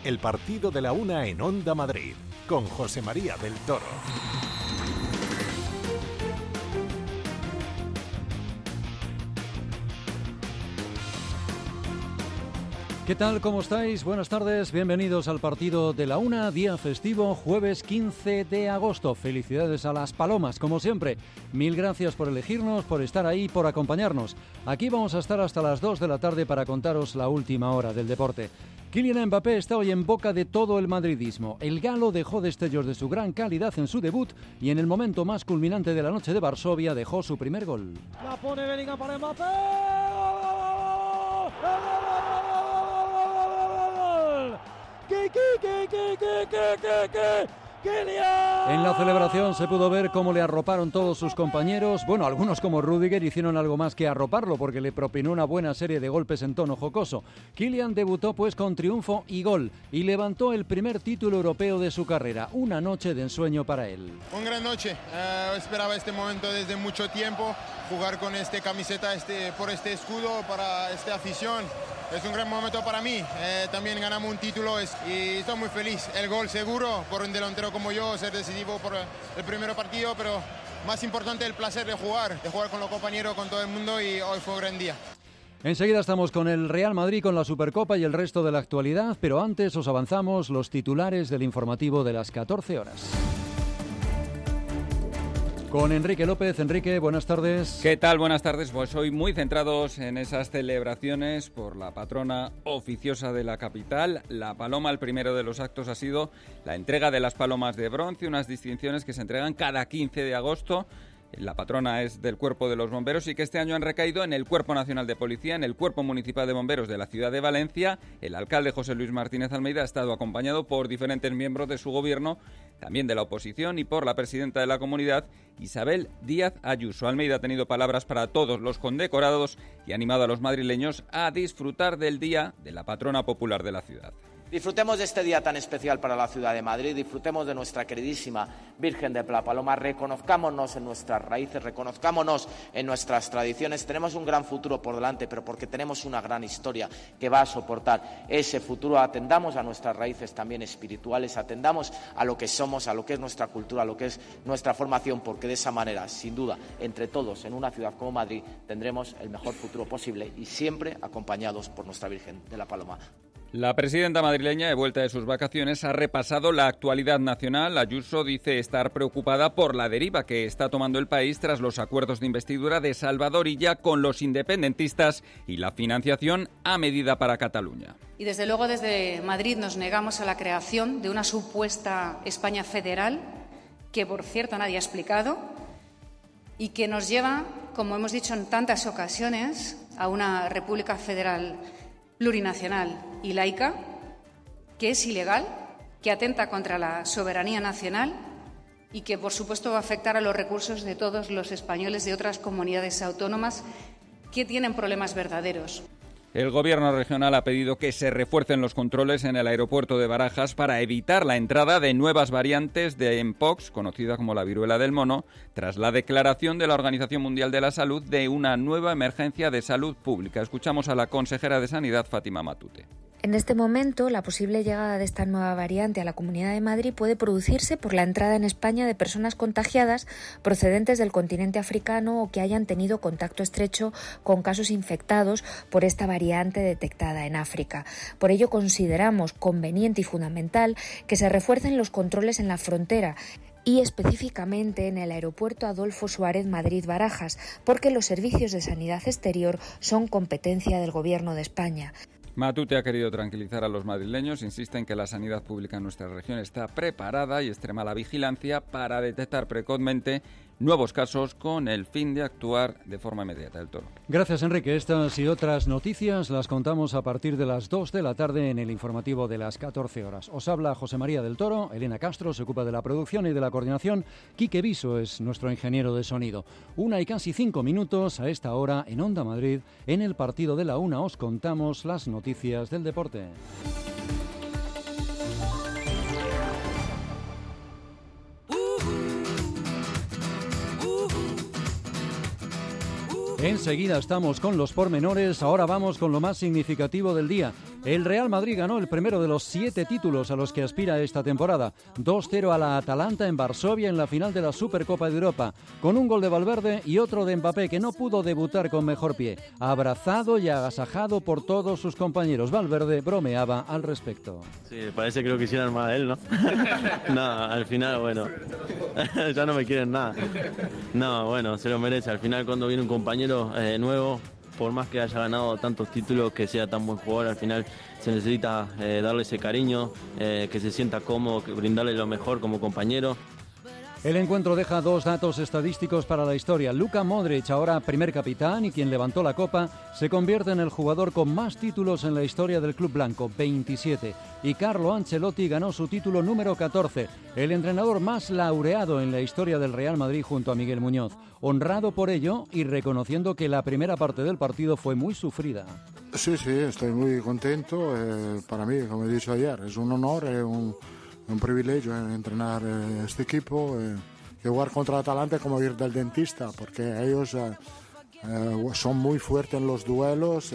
el partido de la una en Onda Madrid, con José María del Toro. ¿Qué tal? ¿Cómo estáis? Buenas tardes, bienvenidos al partido de la una, día festivo, jueves 15 de agosto. Felicidades a las palomas, como siempre. Mil gracias por elegirnos, por estar ahí, por acompañarnos. Aquí vamos a estar hasta las 2 de la tarde para contaros la última hora del deporte. Kylian Mbappé está hoy en boca de todo el madridismo. El galo dejó destellos de su gran calidad en su debut y en el momento más culminante de la noche de Varsovia dejó su primer gol. La pone Bellingham para Mbappé. En la celebración se pudo ver cómo le arroparon todos sus compañeros. Bueno, algunos como Rüdiger hicieron algo más que arroparlo porque le propinó una buena serie de golpes en tono jocoso. Kylian debutó pues con triunfo y gol y levantó el primer título europeo de su carrera. Una noche de ensueño para él. Una gran noche. Esperaba este momento desde mucho tiempo. Jugar con esta camiseta, por este escudo, para esta afición. Es un gran momento para mí. También ganamos un título y estoy muy feliz. El gol seguro por un delantero como yo, ser decisivo por el primer partido, pero más importante el placer de jugar con los compañeros, con todo el mundo, y hoy fue un gran día. Enseguida estamos con el Real Madrid, con la Supercopa y el resto de la actualidad, pero antes os avanzamos los titulares del informativo de las 14 horas. Con Enrique López. Enrique, buenas tardes. ¿Qué tal? Buenas tardes. Pues hoy muy centrados en esas celebraciones por la patrona oficiosa de la capital, la Paloma. El primero de los actos ha sido la entrega de las Palomas de Bronce, unas distinciones que se entregan cada 15 de agosto. La patrona es del Cuerpo de los Bomberos y que este año han recaído en el Cuerpo Nacional de Policía, en el Cuerpo Municipal de Bomberos de la ciudad de Valencia. El alcalde José Luis Martínez Almeida ha estado acompañado por diferentes miembros de su gobierno, también de la oposición, y por la presidenta de la comunidad, Isabel Díaz Ayuso. Almeida ha tenido palabras para todos los condecorados y ha animado a los madrileños a disfrutar del Día de la Patrona Popular de la ciudad. Disfrutemos de este día tan especial para la ciudad de Madrid, disfrutemos de nuestra queridísima Virgen de la Paloma, reconozcámonos en nuestras raíces, reconozcámonos en nuestras tradiciones. Tenemos un gran futuro por delante, pero porque tenemos una gran historia que va a soportar ese futuro. Atendamos a nuestras raíces también espirituales, atendamos a lo que somos, a lo que es nuestra cultura, a lo que es nuestra formación, porque de esa manera, sin duda, entre todos, en una ciudad como Madrid, tendremos el mejor futuro posible y siempre acompañados por nuestra Virgen de la Paloma. La presidenta madrileña, de vuelta de sus vacaciones, ha repasado la actualidad nacional. Ayuso dice estar preocupada por la deriva que está tomando el país tras los acuerdos de investidura de Salvador Illa con los independentistas y la financiación a medida para Cataluña. Y desde luego desde Madrid nos negamos a la creación de una supuesta España federal, que por cierto nadie ha explicado, y que nos lleva, como hemos dicho en tantas ocasiones, a una república federal plurinacional y laica, que es ilegal, que atenta contra la soberanía nacional y que, por supuesto, va a afectar a los recursos de todos los españoles de otras comunidades autónomas que tienen problemas verdaderos. El Gobierno regional ha pedido que se refuercen los controles en el aeropuerto de Barajas para evitar la entrada de nuevas variantes de Mpox, conocida como la viruela del mono, tras la declaración de la Organización Mundial de la Salud de una nueva emergencia de salud pública. Escuchamos a la consejera de Sanidad, Fátima Matute. En este momento, la posible llegada de esta nueva variante a la Comunidad de Madrid puede producirse por la entrada en España de personas contagiadas procedentes del continente africano o que hayan tenido contacto estrecho con casos infectados por esta variante detectada en África. Por ello, consideramos conveniente y fundamental que se refuercen los controles en la frontera y específicamente en el aeropuerto Adolfo Suárez Madrid-Barajas, porque los servicios de sanidad exterior son competencia del Gobierno de España. Matute ha querido tranquilizar a los madrileños, insiste en que la sanidad pública en nuestra región está preparada y extrema la vigilancia para detectar precozmente nuevos casos con el fin de actuar de forma inmediata. El Toro. Gracias, Enrique. Estas y otras noticias las contamos a partir de las 2 de la tarde en el informativo de las 14 horas. Os habla José María del Toro, Elena Castro se ocupa de la producción y de la coordinación, Quique Viso es nuestro ingeniero de sonido. 1:05 a esta hora en Onda Madrid, en el partido de la una os contamos las noticias del deporte. Enseguida estamos con los pormenores, ahora vamos con lo más significativo del día. El Real Madrid ganó el primero de los 7 títulos a los que aspira esta temporada. 2-0 a la Atalanta en Varsovia en la final de la Supercopa de Europa, con un gol de Valverde y otro de Mbappé, que no pudo debutar con mejor pie. Abrazado y agasajado por todos sus compañeros. Valverde bromeaba al respecto. Sí, parece que lo quisieran más a él, ¿no? No, al final, bueno, ya no me quieren nada. No, bueno, se lo merece. Al final, cuando viene un compañero nuevo, por más que haya ganado tantos títulos, que sea tan buen jugador, al final se necesita darle ese cariño, que se sienta cómodo, brindarle lo mejor como compañero. El encuentro deja 2 datos estadísticos para la historia. Luka Modric, ahora primer capitán y quien levantó la copa, se convierte en el jugador con más títulos en la historia del club blanco, 27. Y Carlo Ancelotti ganó su título número 14, el entrenador más laureado en la historia del Real Madrid junto a Miguel Muñoz. Honrado por ello y reconociendo que la primera parte del partido fue muy sufrida. Sí, estoy muy contento. Para mí, como he dicho ayer, es un honor, un privilegio entrenar este equipo, que jugar contra Atalanta es como ir del dentista, porque ellos son muy fuertes en los duelos,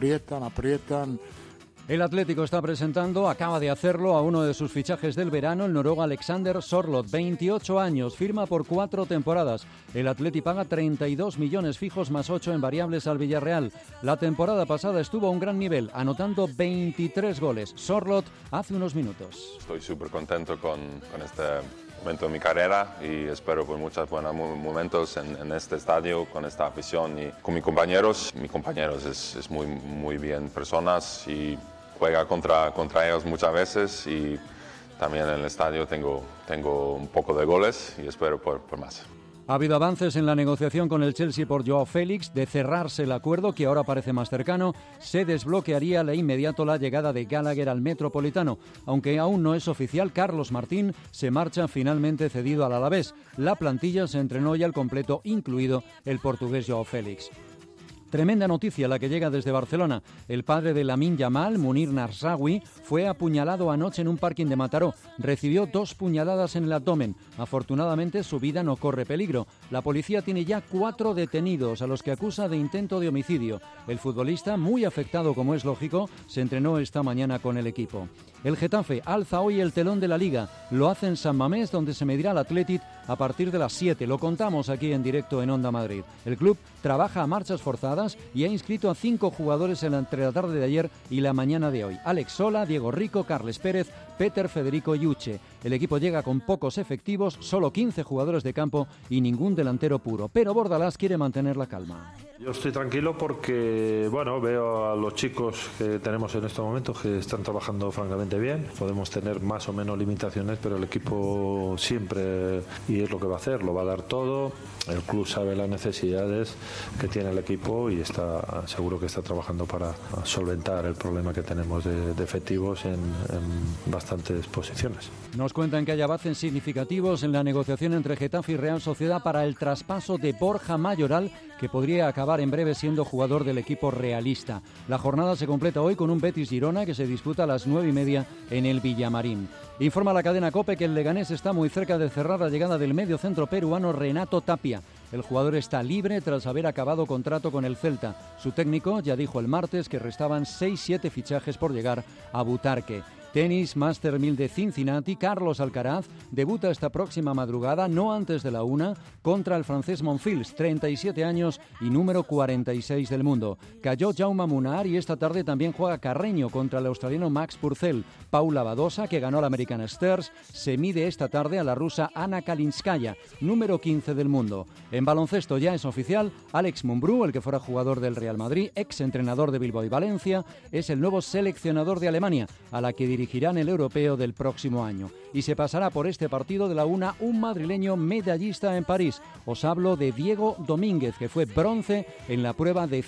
aprietan. El Atlético está presentando, acaba de hacerlo, a uno de sus fichajes del verano, el noruego Alexander Sørloth, 28 años, firma por 4 temporadas. El Atleti paga 32 millones fijos más 8 en variables al Villarreal. La temporada pasada estuvo a un gran nivel, anotando 23 goles. Sørloth hace unos minutos. Estoy súper contento con este momento de mi carrera y espero por muchos buenos momentos en este estadio, con esta afición y con mis compañeros. Mis compañeros es muy bien personas y juega contra ellos muchas veces, y también en el estadio tengo un poco de goles y espero por más. Ha habido avances en la negociación con el Chelsea por Joao Félix. De cerrarse el acuerdo, que ahora parece más cercano, se desbloquearía de inmediato la llegada de Gallagher al Metropolitano. Aunque aún no es oficial, Carlos Martín se marcha finalmente cedido al Alavés. La plantilla se entrenó ya al completo, incluido el portugués Joao Félix. Tremenda noticia la que llega desde Barcelona. El padre de Lamine Yamal, Munir Nasraoui, fue apuñalado anoche en un parking de Mataró. Recibió 2 puñaladas en el abdomen. Afortunadamente su vida no corre peligro. La policía tiene ya 4 detenidos a los que acusa de intento de homicidio. El futbolista, muy afectado como es lógico, se entrenó esta mañana con el equipo. El Getafe alza hoy el telón de la Liga. Lo hace en San Mamés, donde se medirá el Athletic a partir de las 7. Lo contamos aquí en directo en Onda Madrid. El club trabaja a marchas forzadas y ha inscrito a 5 jugadores entre la tarde de ayer y la mañana de hoy. Alex Sola, Diego Rico, Carles Pérez, Peter Federico y Uche. El equipo llega con pocos efectivos, solo 15 jugadores de campo y ningún delantero puro. Pero Bordalás quiere mantener la calma. Yo estoy tranquilo porque, bueno, veo a los chicos que tenemos en estos momentos que están trabajando francamente bien. Podemos tener más o menos limitaciones, pero el equipo siempre, y es lo que va a hacer, lo va a dar todo. El club sabe las necesidades que tiene el equipo y está seguro que está trabajando para solventar el problema que tenemos de efectivos en bastantes posiciones. Nos cuentan que hay avances significativos en la negociación entre Getafe y Real Sociedad para el traspaso de Borja Mayoral, que podría acabar en breve siendo jugador del equipo realista. La jornada se completa hoy con un Betis-Girona que se disputa a las 9:30 en el Villamarín. Informa la cadena COPE que el Leganés está muy cerca de cerrar la llegada del mediocentro peruano Renato Tapia. El jugador está libre tras haber acabado contrato con el Celta. Su técnico ya dijo el martes que restaban 6-7 fichajes por llegar a Butarque. Tenis, Master 1000 de Cincinnati, Carlos Alcaraz debuta esta próxima madrugada, no antes de la 1, contra el francés Monfils, 37 años y número 46 del mundo. Cayó Jaume Munar y esta tarde también juega Carreño contra el australiano Max Purcell. Paula Badosa, que ganó la American Stars, se mide esta tarde a la rusa Anna Kalinskaya, número 15 del mundo. En baloncesto ya es oficial, Alex Mumbrú, el que fuera jugador del Real Madrid, ex entrenador de Bilbao y Valencia, es el nuevo seleccionador de Alemania, a la que dirigirán el europeo del próximo año. Y se pasará por este partido de la 1 un madrileño medallista en París. Os hablo de Diego Domínguez, que fue bronce en la prueba de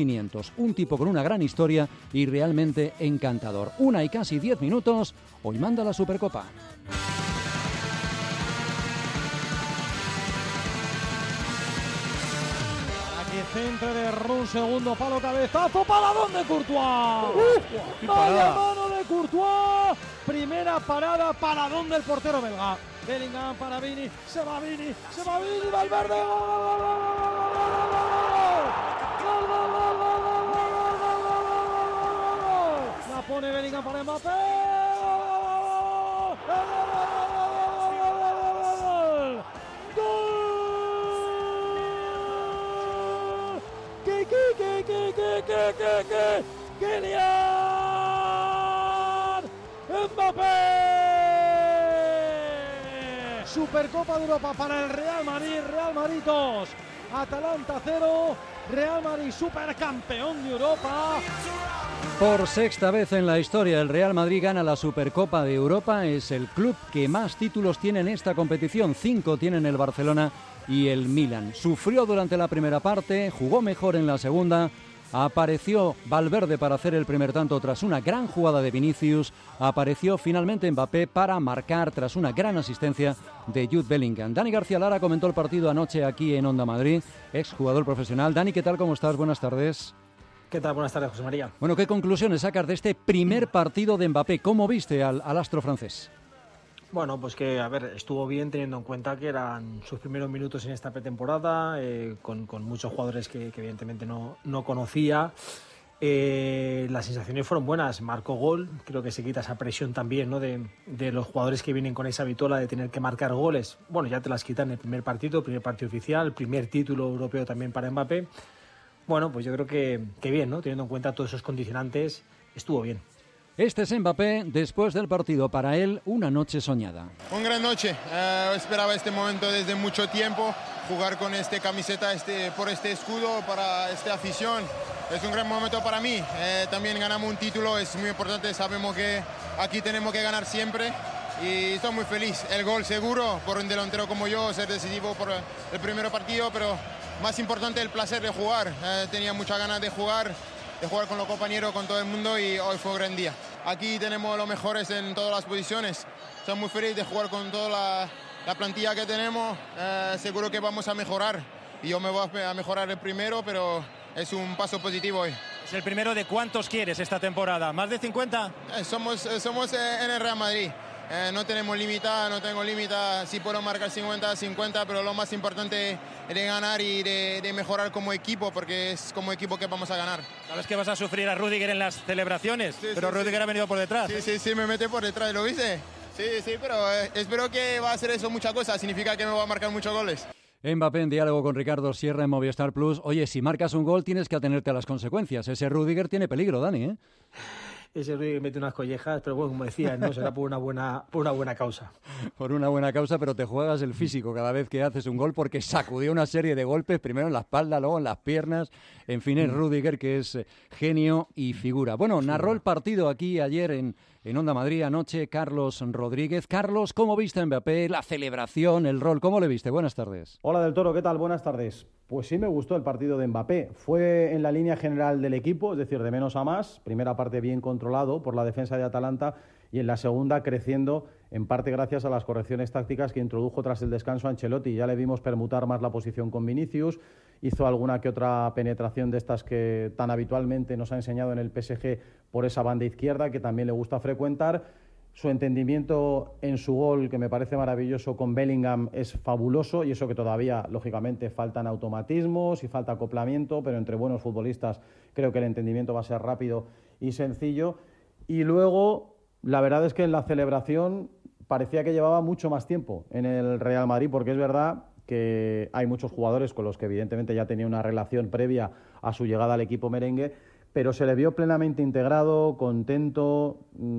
C2 Un tipo con una gran historia y realmente encantador. 1 y casi 10 minutos, hoy manda la Supercopa. Centro de Run, segundo palo, cabezazo, paladón de Courtois. Vaya mano de Courtois. Primera parada, paladón del portero belga. Bellingham para Vini, se va Vini, Valverde. pone Bellingham para Mbappé. ¡Kylian Mbappé! Supercopa de Europa para el Real Madrid. Real Madrid 2, Atalanta 0. Real Madrid supercampeón de Europa. Por sexta vez en la historia, el Real Madrid gana la Supercopa de Europa. Es el club que más títulos tiene en esta competición. 5 tienen el Barcelona y el Milan. Sufrió durante la primera parte, jugó mejor en la segunda. Apareció Valverde para hacer el primer tanto tras una gran jugada de Vinicius. Apareció finalmente Mbappé para marcar tras una gran asistencia de Jude Bellingham. Dani García Lara comentó el partido anoche aquí en Onda Madrid, exjugador profesional. Dani, ¿qué tal? ¿Cómo estás? Buenas tardes. ¿Qué tal? Buenas tardes, José María. Bueno, ¿qué conclusiones sacas de este primer partido de Mbappé? ¿Cómo viste al astro francés? Bueno, pues que, a ver, estuvo bien teniendo en cuenta que eran sus primeros minutos en esta pretemporada, con muchos jugadores que evidentemente no conocía. Las sensaciones fueron buenas, marcó gol, creo que se quita esa presión también, ¿no? de los jugadores que vienen con esa vitola de tener que marcar goles. Bueno, ya te las quitan en el primer partido oficial, primer título europeo también para Mbappé. Bueno, pues yo creo que bien, ¿no? Teniendo en cuenta todos esos condicionantes, estuvo bien. Este es Mbappé después del partido. Para él, una noche soñada. Una gran noche. Esperaba este momento desde mucho tiempo. Jugar con esta camiseta, por este escudo, para esta afición. Es un gran momento para mí. También ganamos un título, es muy importante. Sabemos que aquí tenemos que ganar siempre. Y estoy muy feliz. El gol seguro, por un delantero como yo, ser decisivo por el primer partido. Pero más importante el placer de jugar. Tenía muchas ganas de jugar con los compañeros, con todo el mundo, y hoy fue un gran día. Aquí tenemos los mejores en todas las posiciones. Estoy muy feliz de jugar con toda la plantilla que tenemos. Seguro que vamos a mejorar. Y yo me voy a mejorar el primero, pero es un paso positivo hoy. ¿Es el primero de cuántos quieres esta temporada? ¿Más de 50? Somos en el Real Madrid. No tenemos límite, no tengo límite. Sí puedo marcar 50, pero lo más importante es de ganar y de mejorar como equipo, porque es como equipo que vamos a ganar. Sabes que vas a sufrir a Rüdiger en las celebraciones, sí, pero Rüdiger ha venido por detrás. Sí, me mete por detrás, ¿lo viste? Sí, pero espero que va a hacer eso muchas cosas. Significa que me va a marcar muchos goles. Mbappé en diálogo con Ricardo Sierra en Movistar Plus. Oye, si marcas un gol tienes que atenerte a las consecuencias. Ese Rüdiger tiene peligro, Dani, ¿eh? Ese Rüdiger mete unas collejas, pero bueno, como decías, no será por una buena causa. Por una buena causa, pero te juegas el físico cada vez que haces un gol, porque sacudió una serie de golpes, primero en la espalda, luego en las piernas. En fin, es Rüdiger, que es genio y figura. Bueno, narró el partido aquí ayer en Onda Madrid anoche Carlos Rodríguez. Carlos, ¿cómo viste a Mbappé? La celebración, el rol, ¿cómo le viste? Buenas tardes. Hola del Toro, ¿qué tal? Buenas tardes. Pues sí me gustó el partido de Mbappé. Fue en la línea general del equipo, es decir, de menos a más. Primera parte bien controlado por la defensa de Atalanta y en la segunda creciendo, en parte gracias a las correcciones tácticas que introdujo tras el descanso Ancelotti. Ya le vimos permutar más la posición con Vinicius, hizo alguna que otra penetración de estas que tan habitualmente nos ha enseñado en el PSG por esa banda izquierda, que también le gusta frecuentar. Su entendimiento en su gol, que me parece maravilloso, con Bellingham es fabuloso, y eso que todavía, lógicamente, faltan automatismos y falta acoplamiento, pero entre buenos futbolistas creo que el entendimiento va a ser rápido y sencillo. Y luego, la verdad es que en la celebración parecía que llevaba mucho más tiempo en el Real Madrid, porque es verdad que hay muchos jugadores con los que evidentemente ya tenía una relación previa a su llegada al equipo merengue, pero se le vio plenamente integrado, contento,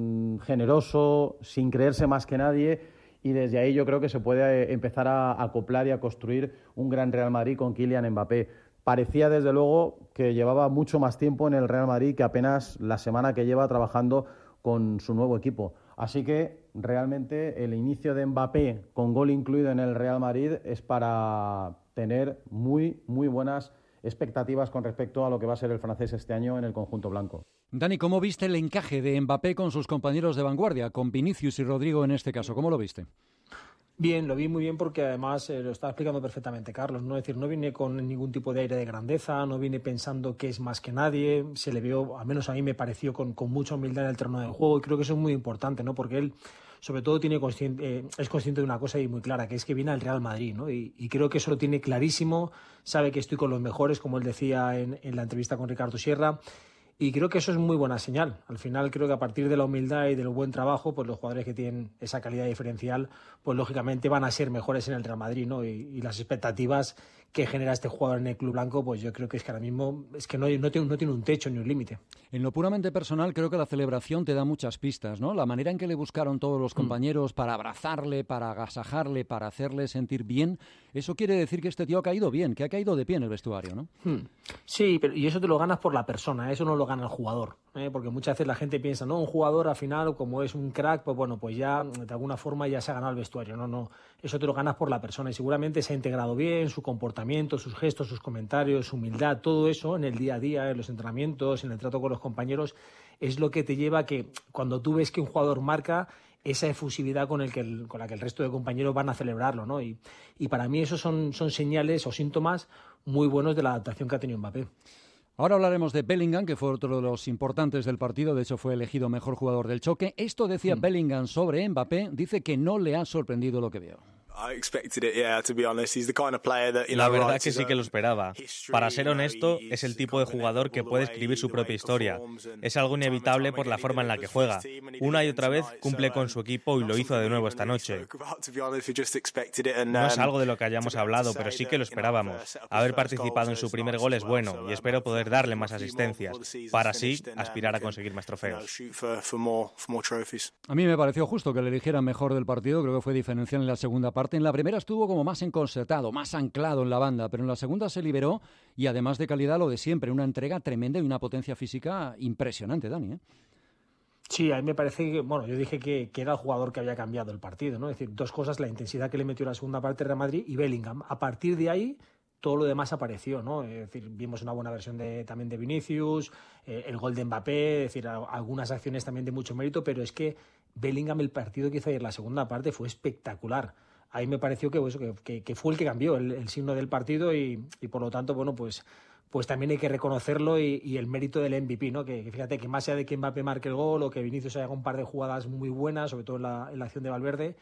generoso, sin creerse más que nadie, y desde ahí yo creo que se puede empezar a acoplar y a construir un gran Real Madrid con Kylian Mbappé. Parecía desde luego que llevaba mucho más tiempo en el Real Madrid que apenas la semana que lleva trabajando con su nuevo equipo. Así que realmente el inicio de Mbappé con gol incluido en el Real Madrid es para tener muy buenas expectativas con respecto a lo que va a ser el francés este año en el conjunto blanco. Dani, ¿cómo viste el encaje de Mbappé con sus compañeros de vanguardia, con Vinicius y Rodrigo en este caso? ¿Cómo lo viste? Bien, lo vi muy bien, porque además lo estaba explicando perfectamente Carlos, ¿no? Es decir, no vine con ningún tipo de aire de grandeza, no vine pensando que es más que nadie, se le vio, al menos a mí me pareció, con mucha humildad en el terreno del juego, y creo que eso es muy importante, ¿no? Porque él, sobre todo, es consciente de una cosa y muy clara, que es que viene al Real Madrid, ¿no? Y creo que eso lo tiene clarísimo, sabe que estoy con los mejores, como él decía en la entrevista con Ricardo Sierra, Y creo que eso es muy buena señal. Al final creo que a partir de la humildad y del buen trabajo, pues los jugadores que tienen esa calidad diferencial, pues lógicamente van a ser mejores en el Real Madrid, ¿no? Y las expectativas que genera este jugador en el club blanco, pues yo creo que es que ahora mismo es que no tiene un techo ni un límite. En lo puramente personal, creo que la celebración te da muchas pistas, ¿no? La manera en que le buscaron todos los compañeros para abrazarle, para agasajarle, para hacerle sentir bien, eso quiere decir que este tío ha caído bien, que ha caído de pie en el vestuario, ¿no? Sí, y eso te lo ganas por la persona, eso no lo gana el jugador, porque muchas veces la gente piensa, no, un jugador al final, como es un crack, pues bueno, pues ya de alguna forma ya se ha ganado el vestuario. No, eso te lo ganas por la persona y seguramente se ha integrado bien, su comportamiento, sus gestos, sus comentarios, su humildad, todo eso en el día a día, en los entrenamientos, en el trato con los compañeros, es lo que te lleva a que cuando tú ves que un jugador marca, esa efusividad con la que el resto de compañeros van a celebrarlo, ¿no? Y para mí esos son señales o síntomas muy buenos de la adaptación que ha tenido Mbappé. Ahora hablaremos de Bellingham, que fue otro de los importantes del partido, de hecho fue elegido mejor jugador del choque. Esto decía Bellingham sobre Mbappé, dice que no le ha sorprendido lo que vio. La verdad que sí que lo esperaba. Para ser honesto, es el tipo de jugador que puede escribir su propia historia. Es algo inevitable por la forma en la que juega. Una y otra vez cumple con su equipo y lo hizo de nuevo esta noche. No es algo de lo que hayamos hablado, pero sí que lo esperábamos. Haber participado en su primer gol es bueno y espero poder darle más asistencias para así aspirar a conseguir más trofeos. A mí me pareció justo que le eligieran mejor del partido, creo que fue diferencial en la segunda parte. En la primera estuvo como más encorsetado, más anclado en la banda, pero en la segunda se liberó y además de calidad lo de siempre, una entrega tremenda y una potencia física impresionante, Dani, ¿eh? Sí, a mí me parece que, bueno, yo dije que era el jugador que había cambiado el partido, ¿no? Es decir, dos cosas, la intensidad que le metió en la segunda parte de Real Madrid y Bellingham. A partir de ahí, todo lo demás apareció, ¿no? Es decir, vimos una buena versión también de Vinicius, el gol de Mbappé, es decir, algunas acciones también de mucho mérito, pero es que Bellingham, el partido que hizo ayer la segunda parte fue espectacular. Ahí me pareció que fue el que cambió el signo del partido y por lo tanto, bueno, pues también hay que reconocerlo y el mérito del MVP, ¿no? Que fíjate que más allá de que Mbappé marque el gol o que Vinicius haya un par de jugadas muy buenas, sobre todo en la acción de Valverde,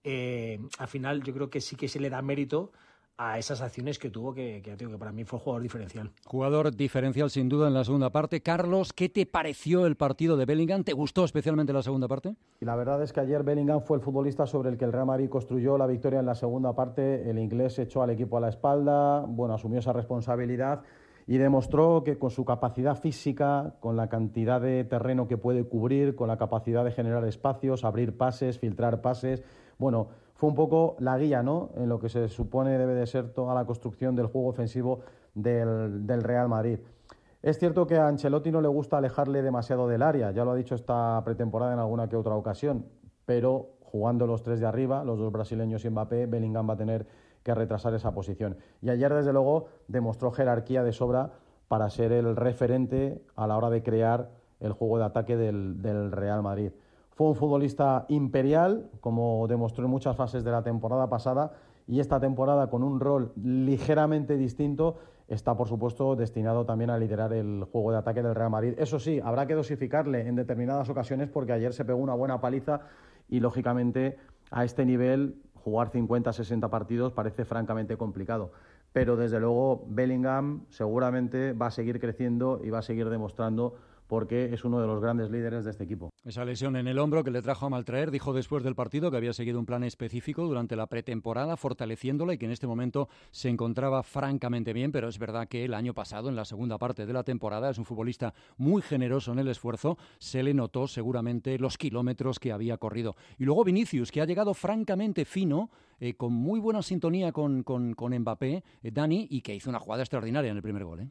al final yo creo que sí que se le da mérito a esas acciones que tuvo, que para mí fue jugador diferencial. Jugador diferencial sin duda en la segunda parte. Carlos, ¿qué te pareció el partido de Bellingham? ¿Te gustó especialmente la segunda parte? Y la verdad es que ayer Bellingham fue el futbolista sobre el que el Real Madrid construyó la victoria en la segunda parte. El inglés echó al equipo a la espalda, bueno, asumió esa responsabilidad y demostró que con su capacidad física, con la cantidad de terreno que puede cubrir, con la capacidad de generar espacios, abrir pases, filtrar pases, bueno, fue un poco la guía, ¿no?, en lo que se supone debe de ser toda la construcción del juego ofensivo del Real Madrid. Es cierto que a Ancelotti no le gusta alejarle demasiado del área, ya lo ha dicho esta pretemporada en alguna que otra ocasión, pero jugando los tres de arriba, los dos brasileños y Mbappé, Bellingham va a tener que retrasar esa posición. Y ayer, desde luego, demostró jerarquía de sobra para ser el referente a la hora de crear el juego de ataque del Real Madrid. Fue un futbolista imperial, como demostró en muchas fases de la temporada pasada, y esta temporada, con un rol ligeramente distinto, está, por supuesto, destinado también a liderar el juego de ataque del Real Madrid. Eso sí, habrá que dosificarle en determinadas ocasiones porque ayer se pegó una buena paliza y, lógicamente, a este nivel, jugar 50-60 partidos parece francamente complicado. Pero, desde luego, Bellingham seguramente va a seguir creciendo y va a seguir demostrando porque es uno de los grandes líderes de este equipo. Esa lesión en el hombro que le trajo a maltraer, dijo después del partido que había seguido un plan específico durante la pretemporada, fortaleciéndola y que en este momento se encontraba francamente bien, pero es verdad que el año pasado, en la segunda parte de la temporada, es un futbolista muy generoso en el esfuerzo, se le notó seguramente los kilómetros que había corrido. Y luego Vinicius, que ha llegado francamente fino, con muy buena sintonía con Mbappé, Dani, y que hizo una jugada extraordinaria en el primer gol, ¿eh?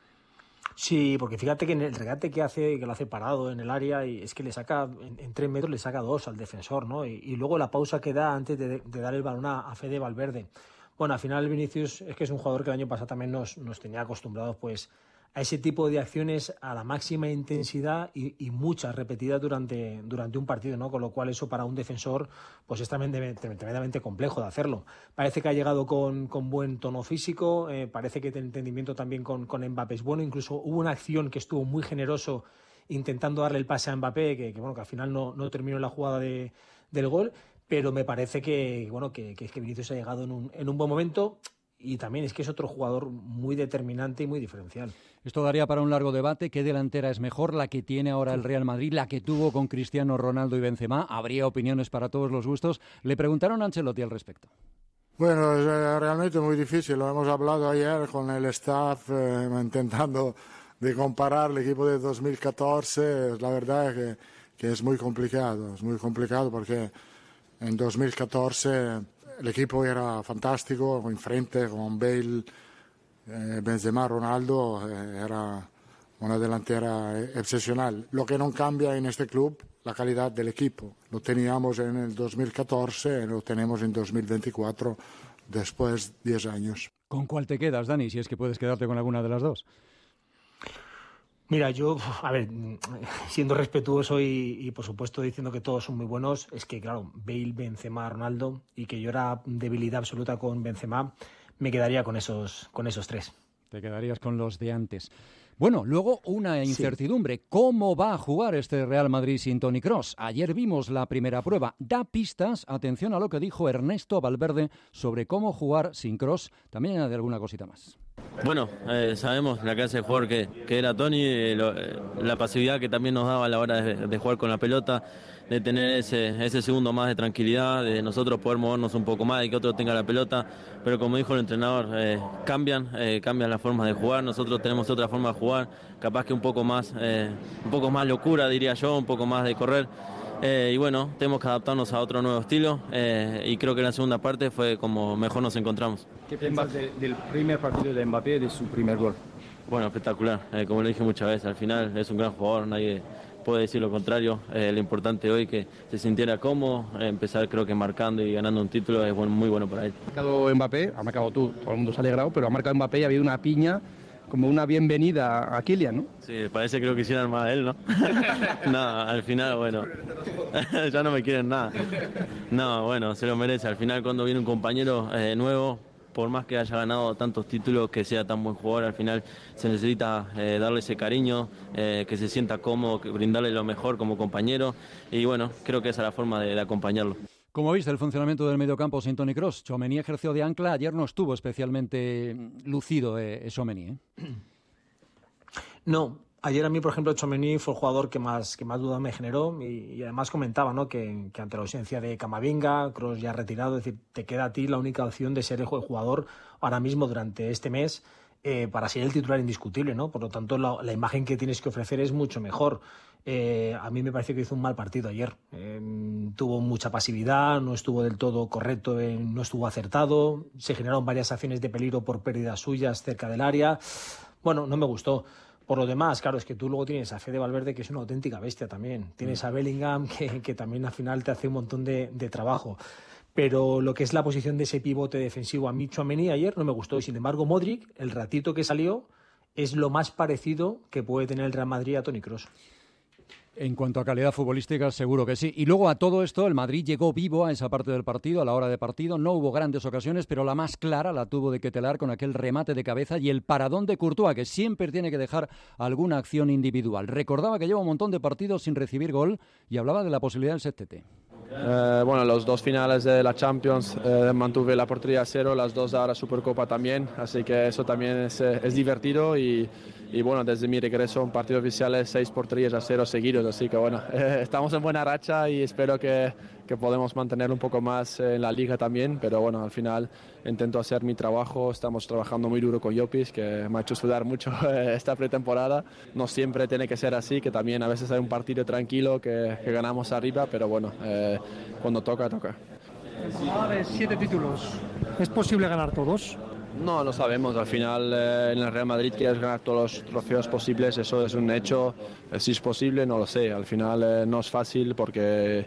Sí, porque fíjate que en el regate que lo hace parado en el área, y es que le saca, en 3 metros le saca 2 al defensor, ¿no? Y luego la pausa que da antes de dar el balón a Fede Valverde. Bueno, al final Vinicius es que es un jugador que el año pasado también nos tenía acostumbrados pues a ese tipo de acciones a la máxima intensidad y muchas repetidas durante un partido, ¿no? Con lo cual eso para un defensor pues es tremendamente complejo de hacerlo. Parece que ha llegado con buen tono físico, parece que el entendimiento también con Mbappé es bueno, incluso hubo una acción que estuvo muy generoso intentando darle el pase a Mbappé, que al final no terminó la jugada del gol, pero me parece que Vinicius ha llegado en un buen momento. y también es que es otro jugador muy determinante y muy diferencial. Esto daría para un largo debate. ¿Qué delantera es mejor? ¿La que tiene ahora el Real Madrid? ¿La que tuvo con Cristiano Ronaldo y Benzema? Habría opiniones para todos los gustos. Le preguntaron a Ancelotti al respecto. Bueno, es realmente muy difícil. Lo hemos hablado ayer con el staff, intentando de comparar el equipo de 2014. La verdad es que es muy complicado. Es muy complicado porque en 2014 el equipo era fantástico, enfrente con Bale, Benzema, Ronaldo, era una delantera excepcional. Lo que no cambia en este club, la calidad del equipo. Lo teníamos en el 2014 y lo tenemos en 2024, después de 10 años. ¿Con cuál te quedas, Dani, si es que puedes quedarte con alguna de las dos? Mira, yo, a ver, siendo respetuoso y por supuesto diciendo que todos son muy buenos, es que claro, Bale, Benzema, Ronaldo, y que yo era debilidad absoluta con Benzema, me quedaría con esos tres. Te quedarías con los de antes. Bueno, luego una incertidumbre. Sí. ¿Cómo va a jugar este Real Madrid sin Toni Kroos? Ayer vimos la primera prueba. Da pistas, atención a lo que dijo Ernesto Valverde sobre cómo jugar sin Kroos. También añade alguna cosita más. Bueno, sabemos la clase de jugador que era Toni, la pasividad que también nos daba a la hora de jugar con la pelota, de tener ese segundo más de tranquilidad, de nosotros poder movernos un poco más y que otro tenga la pelota. Pero como dijo el entrenador, cambian las formas de jugar, nosotros tenemos otra forma de jugar, capaz que un poco más locura, diría yo, un poco más de correr. Y bueno, tenemos que adaptarnos a otro nuevo estilo y creo que la segunda parte fue como mejor nos encontramos. ¿Qué piensas del primer partido de Mbappé, de su primer gol? Bueno, espectacular, como lo dije muchas veces, al final es un gran jugador, nadie puede decir lo contrario. Lo importante hoy que se sintiera cómodo, empezar creo que marcando y ganando un título es muy bueno para él. Ha marcado Mbappé, ha marcado tú, todo el mundo se ha alegrado, pero ha marcado Mbappé y ha habido una piña, como una bienvenida a Kylian, ¿no? Sí, parece que lo quisieran más a él, ¿no? No, al final, bueno, ya no me quieren nada. No, bueno, se lo merece. Al final cuando viene un compañero nuevo, por más que haya ganado tantos títulos, que sea tan buen jugador, al final se necesita darle ese cariño, que se sienta cómodo, brindarle lo mejor como compañero. Y bueno, creo que esa es la forma de acompañarlo. ¿Cómo viste el funcionamiento del mediocampo sin Toni Kroos? Tchouaméni ejerció de ancla, ayer no estuvo especialmente lucido Tchouaméni. No, ayer a mí, por ejemplo, Tchouaméni fue el jugador que más duda me generó y además comentaba, ¿no?, que ante la ausencia de Camavinga, Kroos ya retirado, es decir, te queda a ti la única opción de ser el jugador ahora mismo durante este mes para ser el titular indiscutible, ¿no? Por lo tanto, la imagen que tienes que ofrecer es mucho mejor. A mí me parece que hizo un mal partido ayer. Tuvo mucha pasividad, no estuvo del todo correcto, no estuvo acertado, se generaron varias acciones de peligro por pérdidas suyas cerca del área. Bueno, no me gustó. Por lo demás, claro, es que tú luego tienes a Fede Valverde, que es una auténtica bestia también. Tienes a Bellingham, que también al final te hace un montón de trabajo. Pero lo que es la posición de ese pivote defensivo a mí, Tchouaméni ayer no me gustó. Y sin embargo, Modric, el ratito que salió, es lo más parecido que puede tener el Real Madrid a Toni Kroos. En cuanto a calidad futbolística, seguro que sí. Y luego a todo esto, el Madrid llegó vivo a esa parte del partido, a la hora de partido. No hubo grandes ocasiones, pero la más clara la tuvo de Ketelaere con aquel remate de cabeza y el paradón de Courtois, que siempre tiene que dejar alguna acción individual. Recordaba que lleva un montón de partidos sin recibir gol y hablaba de la posibilidad del sextete. Bueno, los dos finales de la Champions mantuve la portería a cero, las dos ahora Supercopa también, así que eso también es divertido y bueno, desde mi regreso un partido oficial es 6 porterías a 0 seguidos, así que bueno, estamos en buena racha y espero que podemos mantener un poco más en la liga también, pero bueno, al final intento hacer mi trabajo, estamos trabajando muy duro con Llopis, que me ha hecho sudar mucho esta pretemporada, no siempre tiene que ser así, que también a veces hay un partido tranquilo que ganamos arriba, pero bueno, cuando toca, toca. De 7 títulos, ¿es posible ganar todos? No, lo sabemos. Al final en el Real Madrid quieres ganar todos los trofeos posibles, eso es un hecho. Si es posible, no lo sé. Al final no es fácil porque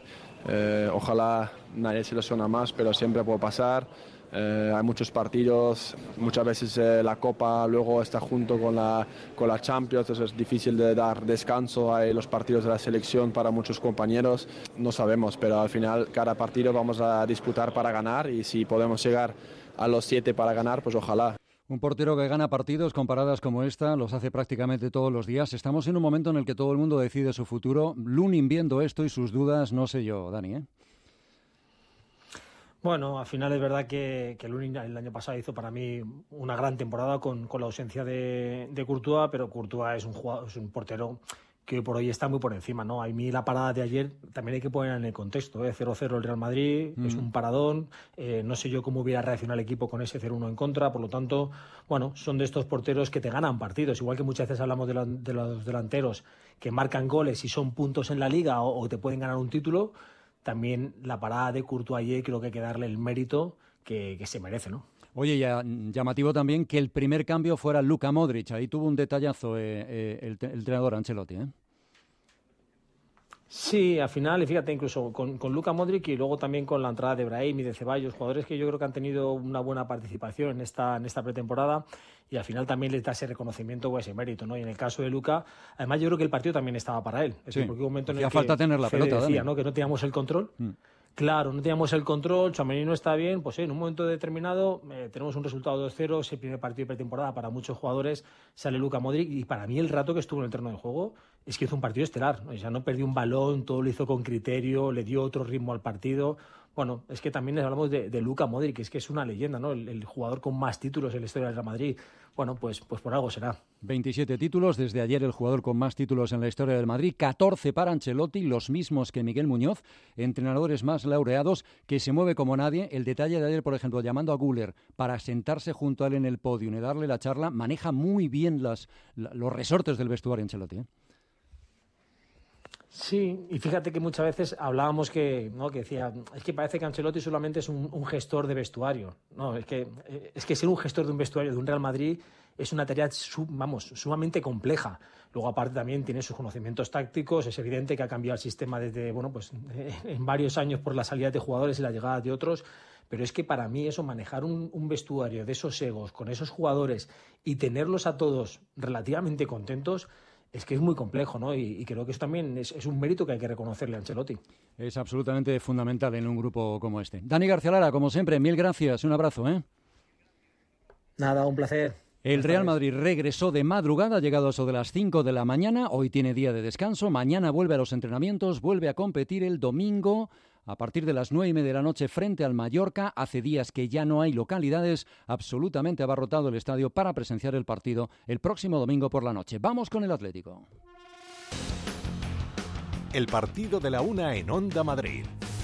ojalá nadie se lesiona más, pero siempre puede pasar. Hay muchos partidos, muchas veces la Copa luego está junto con la Champions, entonces es difícil de dar descanso. Hay los partidos de la selección para muchos compañeros, no sabemos, pero al final cada partido vamos a disputar para ganar y si podemos llegar a los 7 para ganar, pues ojalá. Un portero que gana partidos con paradas como esta, los hace prácticamente todos los días. Estamos en un momento en el que todo el mundo decide su futuro. Lunin viendo esto y sus dudas, no sé yo, Dani, ¿eh? Bueno, al final es verdad que Lunin el año pasado hizo para mí una gran temporada con la ausencia de Courtois, pero Courtois es un portero que por hoy está muy por encima, ¿no? A mí la parada de ayer también hay que poner en el contexto, 0-0 el Real Madrid, es un paradón, no sé yo cómo hubiera reaccionado el equipo con ese 0-1 en contra, por lo tanto, bueno, son de estos porteros que te ganan partidos, igual que muchas veces hablamos de los delanteros que marcan goles y son puntos en la liga o te pueden ganar un título. También la parada de Courtois ayer creo que hay que darle el mérito que se merece, ¿no? Oye, llamativo también que el primer cambio fuera Luka Modric. Ahí tuvo un detallazo el entrenador Ancelotti, ¿eh? Sí, al final, y fíjate, incluso con Luka Modric y luego también con la entrada de Brahim y de Ceballos, jugadores que yo creo que han tenido una buena participación en esta pretemporada, y al final también les da ese reconocimiento o ese mérito, ¿no? Y en el caso de Luka, además yo creo que el partido también estaba para él. Es un momento en el que falta tener la pelota, decía, ¿no? Que no teníamos el control. Claro, no teníamos el control, Tchouaméni no está bien, pues en un momento determinado tenemos un resultado 2-0, ese primer partido de pretemporada para muchos jugadores, sale Luka Modric y para mí el rato que estuvo en el terreno de juego es que hizo un partido estelar, o sea, no perdió un balón, todo lo hizo con criterio, le dio otro ritmo al partido. Bueno, es que también les hablamos de Luka Modric, es que es una leyenda, ¿no? El jugador con más títulos en la historia del Real Madrid. Bueno, pues por algo será. 27 títulos, desde ayer el jugador con más títulos en la historia del Madrid, 14 para Ancelotti, los mismos que Miguel Muñoz, entrenadores más laureados, que se mueve como nadie. El detalle de ayer, por ejemplo, llamando a Güler para sentarse junto a él en el podio y darle la charla, maneja muy bien los resortes del vestuario Ancelotti, ¿eh? Sí, y fíjate que muchas veces hablábamos que decía, es que parece que Ancelotti solamente es un gestor de vestuario. No, es que ser un gestor de un vestuario de un Real Madrid es una tarea sumamente compleja. Luego, aparte, también tiene sus conocimientos tácticos. Es evidente que ha cambiado el sistema desde, en varios años por la salida de jugadores y la llegada de otros. Pero es que para mí eso, manejar un vestuario de esos egos, con esos jugadores y tenerlos a todos relativamente contentos, es que es muy complejo, ¿no? Y creo que eso también es un mérito que hay que reconocerle a Ancelotti. Es absolutamente fundamental en un grupo como este. Dani García Lara, como siempre, mil gracias. Un abrazo, ¿eh? Nada, un placer. El Real Madrid regresó de madrugada, llegado a eso de las 5 de la mañana. Hoy tiene día de descanso. Mañana vuelve a los entrenamientos, vuelve a competir el domingo a partir de las 9:30 de la noche frente al Mallorca. Hace días que ya no hay localidades, absolutamente abarrotado el estadio para presenciar el partido el próximo domingo por la noche. Vamos con el Atlético. El partido de la una en Onda Madrid.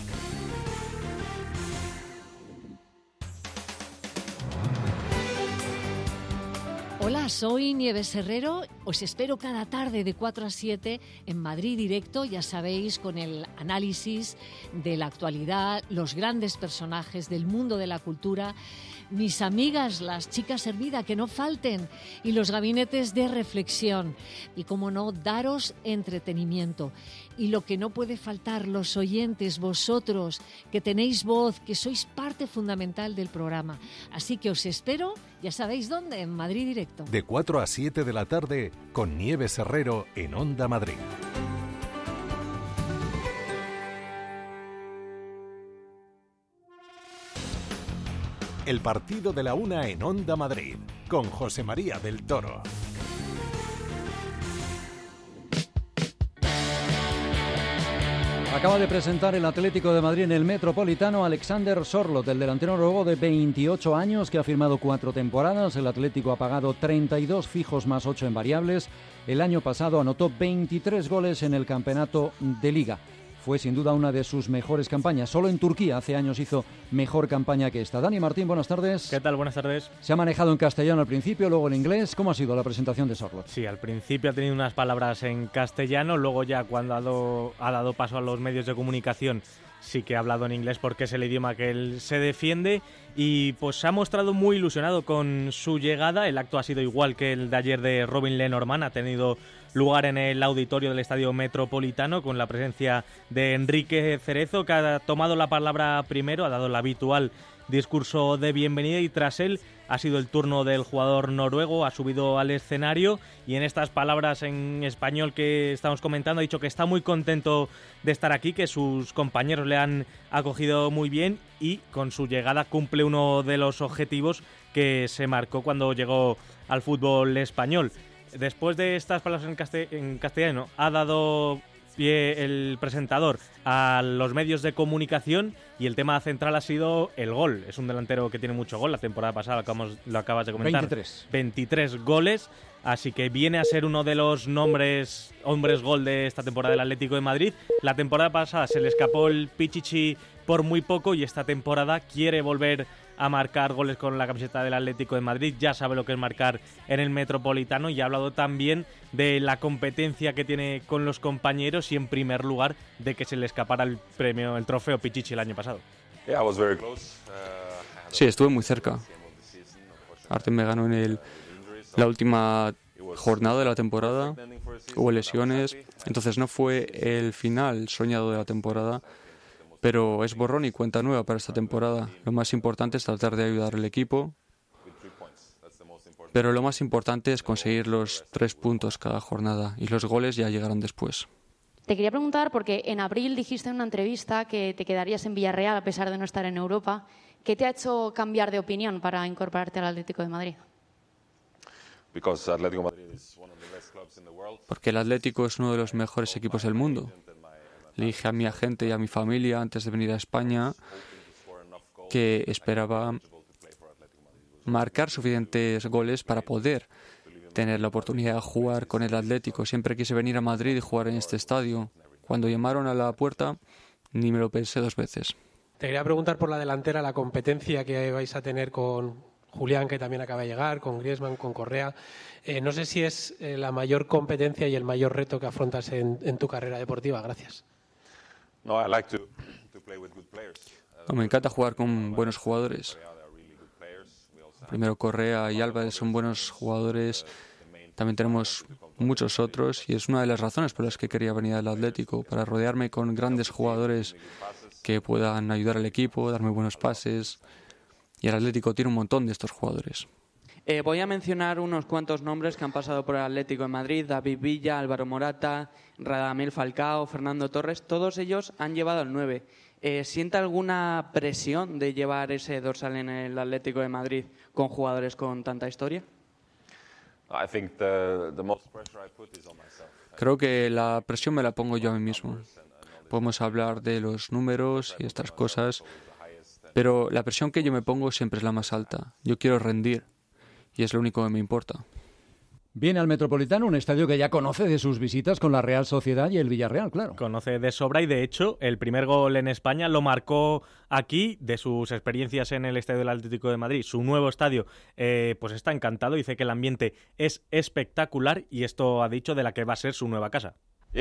Hola, soy Nieves Herrero. Os espero cada tarde de 4 a 7 en Madrid Directo, ya sabéis, con el análisis de la actualidad, los grandes personajes del mundo de la cultura, mis amigas, las chicas Hermida, que no falten, y los gabinetes de reflexión. Y, como no, daros entretenimiento. Y lo que no puede faltar, los oyentes, vosotros, que tenéis voz, que sois parte fundamental del programa. Así que os espero, ya sabéis dónde, en Madrid Directo. De 4 a 7 de la tarde, con Nieves Herrero en Onda Madrid. El partido de la una en Onda Madrid, con José María del Toro. Acaba de presentar el Atlético de Madrid en el Metropolitano Alexander Sorloth, el delantero noruego de 28 años que ha firmado 4 temporadas. El Atlético ha pagado 32 fijos más 8 en variables. El año pasado anotó 23 goles en el campeonato de Liga. Fue sin duda una de sus mejores campañas. Solo en Turquía hace años hizo mejor campaña que esta. Dani Martín, buenas tardes. ¿Qué tal? Buenas tardes. Se ha manejado en castellano al principio, luego en inglés. ¿Cómo ha sido la presentación de Sorloth? Sí, al principio ha tenido unas palabras en castellano, luego ya cuando ha dado paso a los medios de comunicación sí que ha hablado en inglés porque es el idioma que él se defiende, y pues se ha mostrado muy ilusionado con su llegada. El acto ha sido igual que el de ayer de Robin Lenormand, ha tenido lugar en el auditorio del Estadio Metropolitano con la presencia de Enrique Cerezo, que ha tomado la palabra primero, ha dado el habitual discurso de bienvenida, y tras él ha sido el turno del jugador noruego, ha subido al escenario y en estas palabras en español que estamos comentando ha dicho que está muy contento de estar aquí, que sus compañeros le han acogido muy bien y con su llegada cumple uno de los objetivos que se marcó cuando llegó al fútbol español. Después de estas palabras en castellano, ha dado el presentador a los medios de comunicación y el tema central ha sido el gol. Es un delantero que tiene mucho gol. La temporada pasada, lo acabas de comentar, 23 goles. Así que viene a ser uno de los hombres gol de esta temporada del Atlético de Madrid. La temporada pasada se le escapó el Pichichi por muy poco y esta temporada quiere volver a marcar goles con la camiseta del Atlético de Madrid. Ya sabe lo que es marcar en el Metropolitano y ha hablado también de la competencia que tiene con los compañeros y en primer lugar de que se le escapara el trofeo Pichichi el año pasado. Sí, estuve muy cerca. Artem me ganó en la última jornada de la temporada, hubo lesiones, entonces no fue el final soñado de la temporada, pero es borrón y cuenta nueva para esta temporada. Lo más importante es tratar de ayudar al equipo, pero lo más importante es conseguir los 3 puntos cada jornada y los goles ya llegarán después. Te quería preguntar, porque en abril dijiste en una entrevista que te quedarías en Villarreal a pesar de no estar en Europa. ¿Qué te ha hecho cambiar de opinión para incorporarte al Atlético de Madrid? Porque el Atlético es uno de los mejores equipos del mundo. Le dije a mi agente y a mi familia antes de venir a España que esperaba marcar suficientes goles para poder tener la oportunidad de jugar con el Atlético. Siempre quise venir a Madrid y jugar en este estadio. Cuando llamaron a la puerta, ni me lo pensé 2 veces. Te quería preguntar por la delantera, la competencia que vais a tener con Julián, que también acaba de llegar, con Griezmann, con Correa. No sé si es la mayor competencia y el mayor reto que afrontas en tu carrera deportiva. Gracias. Me encanta jugar con buenos jugadores. Primero Correa y Álvarez son buenos jugadores. También tenemos muchos otros y es una de las razones por las que quería venir al Atlético, para rodearme con grandes jugadores que puedan ayudar al equipo, darme buenos pases. Y el Atlético tiene un montón de estos jugadores. Voy a mencionar unos cuantos nombres que han pasado por el Atlético de Madrid: David Villa, Álvaro Morata, Radamel Falcao, Fernando Torres. Todos ellos han llevado el 9. ¿Siente alguna presión de llevar ese dorsal en el Atlético de Madrid con jugadores con tanta historia? Creo que la presión me la pongo yo a mí mismo. Podemos hablar de los números y estas cosas, pero la presión que yo me pongo siempre es la más alta. Yo quiero rendir y es lo único que me importa. Viene al Metropolitano, un estadio que ya conoce de sus visitas con la Real Sociedad y el Villarreal, claro. Conoce de sobra y, de hecho, el primer gol en España lo marcó aquí, de sus experiencias en el Estadio del Atlético de Madrid. Su nuevo estadio, pues está encantado, dice que el ambiente es espectacular y esto ha dicho de la que va a ser su nueva casa.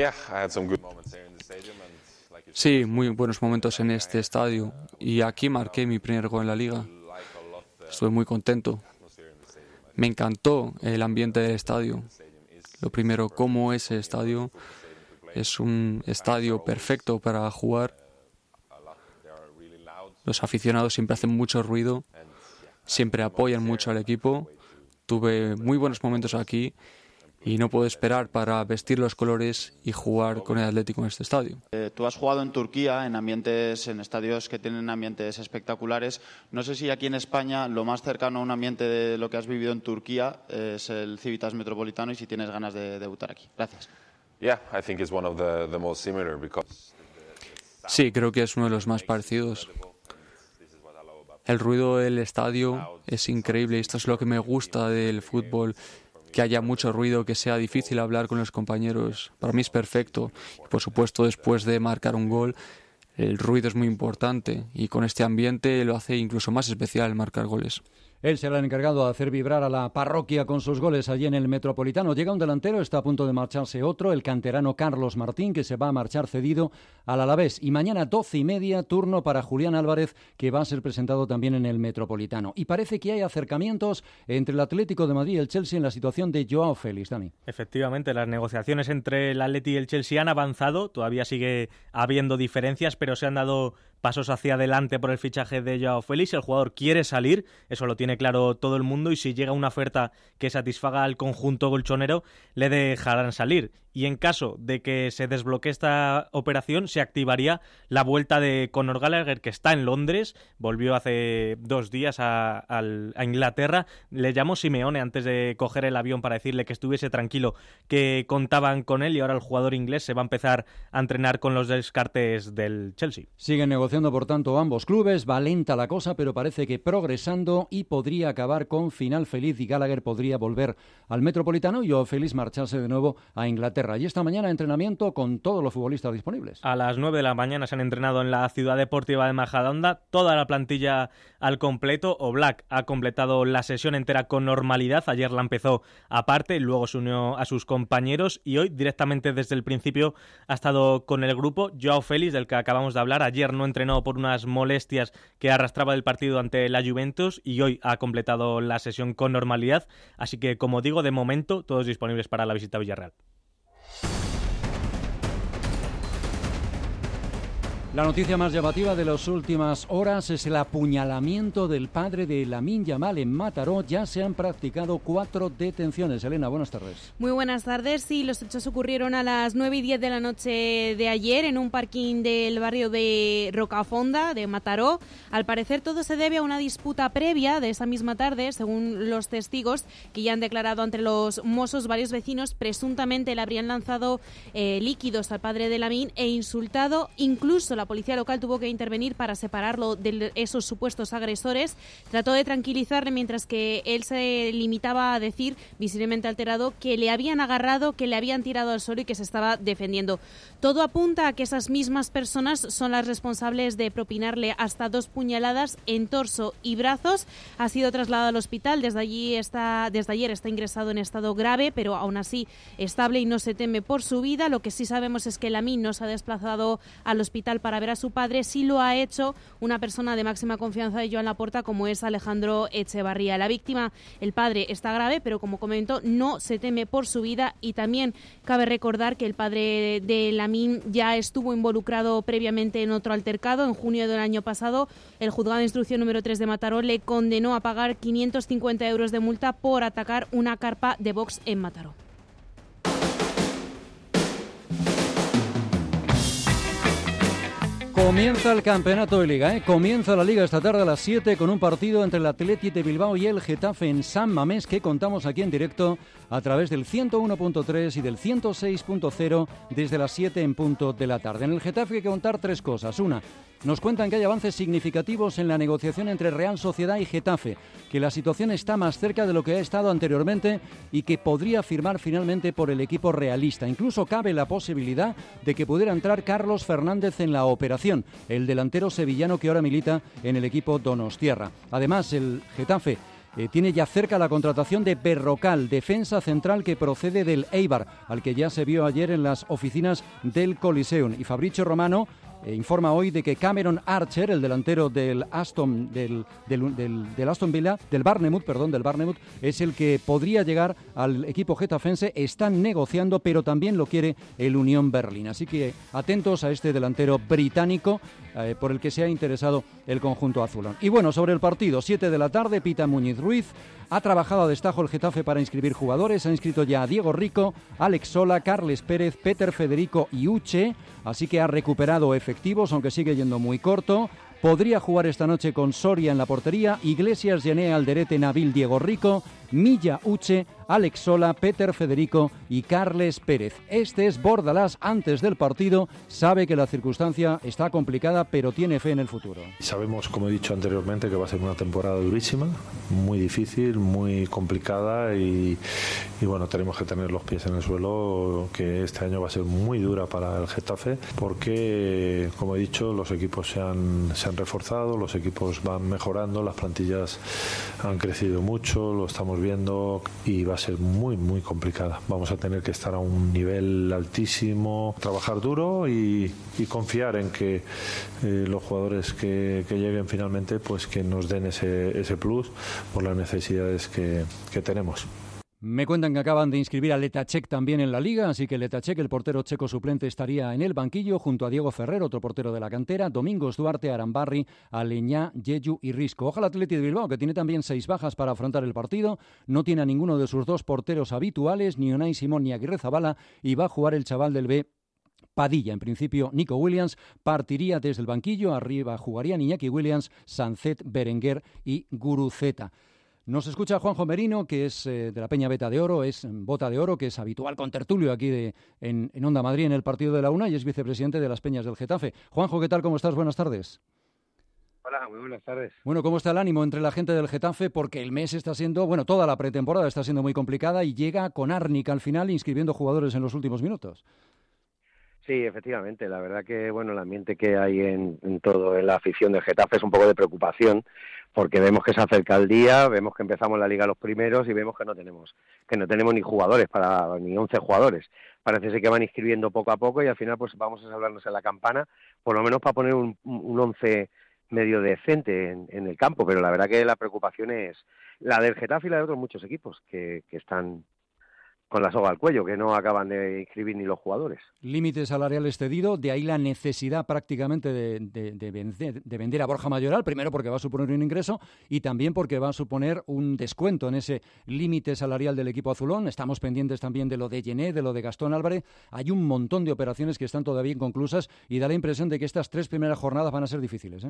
Sí, muy buenos momentos en este estadio y aquí marqué mi primer gol en la Liga. Estuve muy contento. Me encantó el ambiente del estadio. Lo primero, cómo ese estadio es un estadio perfecto para jugar. Los aficionados siempre hacen mucho ruido, siempre apoyan mucho al equipo. Tuve muy buenos momentos aquí y no puedo esperar para vestir los colores y jugar con el Atlético en este estadio. Tú has jugado en Turquía, en estadios que tienen ambientes espectaculares. No sé si aquí en España lo más cercano a un ambiente de lo que has vivido en Turquía es el Civitas Metropolitano y si tienes ganas de debutar aquí. Gracias. Sí, creo que es uno de los más parecidos. El ruido del estadio es increíble y esto es lo que me gusta del fútbol. Que haya mucho ruido, que sea difícil hablar con los compañeros. Para mí es perfecto. Por supuesto, después de marcar un gol, el ruido es muy importante y con este ambiente lo hace incluso más especial marcar goles. Él será el encargado de hacer vibrar a la parroquia con sus goles allí en el Metropolitano. Llega un delantero, está a punto de marcharse otro, el canterano Carlos Martín, que se va a marchar cedido al Alavés. Y mañana 12:30, turno para Julián Álvarez, que va a ser presentado también en el Metropolitano. Y parece que hay acercamientos entre el Atlético de Madrid y el Chelsea en la situación de Joao Félix, Dani. Efectivamente, las negociaciones entre el Atleti y el Chelsea han avanzado. Todavía sigue habiendo diferencias, pero se han dado pasos hacia adelante por el fichaje de Joao Félix. El jugador quiere salir, eso lo tiene tiene claro todo el mundo, y si llega una oferta que satisfaga al conjunto colchonero, le dejarán salir. Y en caso de que se desbloquee esta operación, se activaría la vuelta de Conor Gallagher, que está en Londres, volvió hace 2 días a Inglaterra. Le llamó Simeone antes de coger el avión para decirle que estuviese tranquilo, que contaban con él, y ahora el jugador inglés se va a empezar a entrenar con los descartes del Chelsea. Siguen negociando, por tanto, ambos clubes. Va lenta la cosa, pero parece que progresando, y podría acabar con final feliz, y Gallagher podría volver al Metropolitano y Joao Félix marcharse de nuevo a Inglaterra. Y esta mañana entrenamiento con todos los futbolistas disponibles. A las 9 de la mañana se han entrenado en la Ciudad Deportiva de Majadahonda, toda la plantilla al completo. Oblak ha completado la sesión entera con normalidad, ayer la empezó aparte, luego se unió a sus compañeros, y hoy directamente desde el principio ha estado con el grupo. Joao Félix, del que acabamos de hablar, ayer no entrenó por unas molestias que arrastraba del partido ante la Juventus, y hoy ha completado la sesión con normalidad, así que, como digo, de momento todos disponibles para la visita a Villarreal. La noticia más llamativa de las últimas horas es el apuñalamiento del padre de Lamine Yamal en Mataró. Ya se han practicado 4 detenciones. Elena, buenas tardes. Muy buenas tardes. Sí, los hechos ocurrieron a las 9:10 de la noche de ayer en un parking del barrio de Rocafonda, de Mataró. Al parecer todo se debe a una disputa previa de esa misma tarde, según los testigos que ya han declarado ante los Mossos. Varios vecinos presuntamente le habrían lanzado líquidos al padre de Lamine e insultado. Incluso la policía local tuvo que intervenir para separarlo de esos supuestos agresores. Trató de tranquilizarle, mientras que él se limitaba a decir, visiblemente alterado, que le habían agarrado, que le habían tirado al suelo y que se estaba defendiendo. Todo apunta a que esas mismas personas son las responsables de propinarle hasta 2 puñaladas en torso y brazos. Ha sido trasladado al hospital. Desde ayer está ingresado en estado grave, pero aún así estable y no se teme por su vida. Lo que sí sabemos es que Lamine no se ha desplazado al hospital para ver a su padre. Sí lo ha hecho una persona de máxima confianza de Joan Laporta, como es Alejandro Echevarría. La víctima, el padre, está grave, pero como comento, no se teme por su vida. Y también cabe recordar que el padre de Lamine ya estuvo involucrado previamente en otro altercado. En junio del año pasado, el juzgado de instrucción número 3 de Mataró le condenó a pagar 550 euros de multa por atacar una carpa de box en Mataró. Comienza el campeonato de Liga, Comienza la Liga esta tarde a las 7 con un partido entre el Athletic de Bilbao y el Getafe en San Mamés, que contamos aquí en directo a través del 101.3 y del 106.0 desde las 7 en punto de la tarde. En el Getafe hay que contar 3 cosas. Una, nos cuentan que hay avances significativos en la negociación entre Real Sociedad y Getafe, que la situación está más cerca de lo que ha estado anteriormente y que podría firmar finalmente por el equipo realista. Incluso cabe la posibilidad de que pudiera entrar Carlos Fernández en la operación, el delantero sevillano que ahora milita en el equipo donostiarra. Además, el Getafe tiene ya cerca la contratación de Berrocal, defensa central que procede del Eibar, al que ya se vio ayer en las oficinas del Coliseum. Y Fabrizio Romano informa hoy de que Cameron Archer, el delantero del Aston Villa, del Barnemouth, es el que podría llegar al equipo getafense. Están negociando, pero también lo quiere el Unión Berlín. Así que atentos a este delantero británico por el que se ha interesado el conjunto azulón. Y bueno, sobre el partido, 7 de la tarde, pita Muñiz Ruiz. Ha trabajado a destajo el Getafe para inscribir jugadores. Ha inscrito ya a Diego Rico, Alex Sola, Carles Pérez, Peter Federico y Uche. Así que ha recuperado efectivos, aunque sigue yendo muy corto. Podría jugar esta noche con Soria en la portería, Iglesias, Yené, Alderete, Nabil, Diego Rico, Milla, Uche, Alex Sola, Peter Federico y Carles Pérez. Este es Bordalás antes del partido. Sabe que la circunstancia está complicada, pero tiene fe en el futuro. Sabemos, como he dicho anteriormente, que va a ser una temporada durísima, muy difícil, muy complicada y bueno, tenemos que tener los pies en el suelo, que este año va a ser muy dura para el Getafe, porque, como he dicho, los equipos se han reforzado, los equipos van mejorando, las plantillas han crecido mucho, lo estamos viendo y va a ser muy muy complicada. Vamos a tener que estar a un nivel altísimo, trabajar duro y confiar en que los jugadores que lleguen finalmente pues que nos den ese plus por las necesidades que tenemos. Me cuentan que acaban de inscribir a Letacek también en la Liga, así que Letacek, el portero checo suplente, estaría en el banquillo junto a Diego Ferrer, otro portero de la cantera, Domingos Duarte, Arambarri, Aleñá, Yeyu y Risco. Ojalá Atleti de Bilbao, que tiene también 6 bajas para afrontar el partido, no tiene a ninguno de sus 2 porteros habituales, ni Unai Simón ni Aguirre Zabala, y va a jugar el chaval del B, Padilla. En principio, Nico Williams partiría desde el banquillo, arriba jugarían Iñaki Williams, Sancet, Berenguer y Guruceta. Nos escucha Juanjo Merino, que es de la Peña Beta de Oro, es Bota de Oro, que es habitual contertulio aquí en Onda Madrid en el partido de la UNA y es vicepresidente de las Peñas del Getafe. Juanjo, ¿qué tal? ¿Cómo estás? Buenas tardes. Hola, muy buenas tardes. Bueno, ¿cómo está el ánimo entre la gente del Getafe? Porque el mes está siendo, bueno, toda la pretemporada está siendo muy complicada y llega con árnica al final inscribiendo jugadores en los últimos minutos. Sí, efectivamente. La verdad que, bueno, el ambiente que hay en la afición del Getafe es un poco de preocupación, porque vemos que se acerca el día, vemos que empezamos la Liga los primeros y vemos que no tenemos ni jugadores, ni 11 jugadores. Parece ser que van inscribiendo poco a poco y al final pues vamos a salvarnos en la campana, por lo menos para poner un 11 medio decente en el campo, pero la verdad que la preocupación es la del Getafe y la de otros muchos equipos que están con la soga al cuello, que no acaban de inscribir ni los jugadores. Límite salarial excedido, de ahí la necesidad prácticamente de vender a Borja Mayoral, primero porque va a suponer un ingreso y también porque va a suponer un descuento en ese límite salarial del equipo azulón. Estamos pendientes también de lo de Yené, de lo de Gastón Álvarez. Hay un montón de operaciones que están todavía inconclusas y da la impresión de que estas 3 primeras jornadas van a ser difíciles, ¿eh?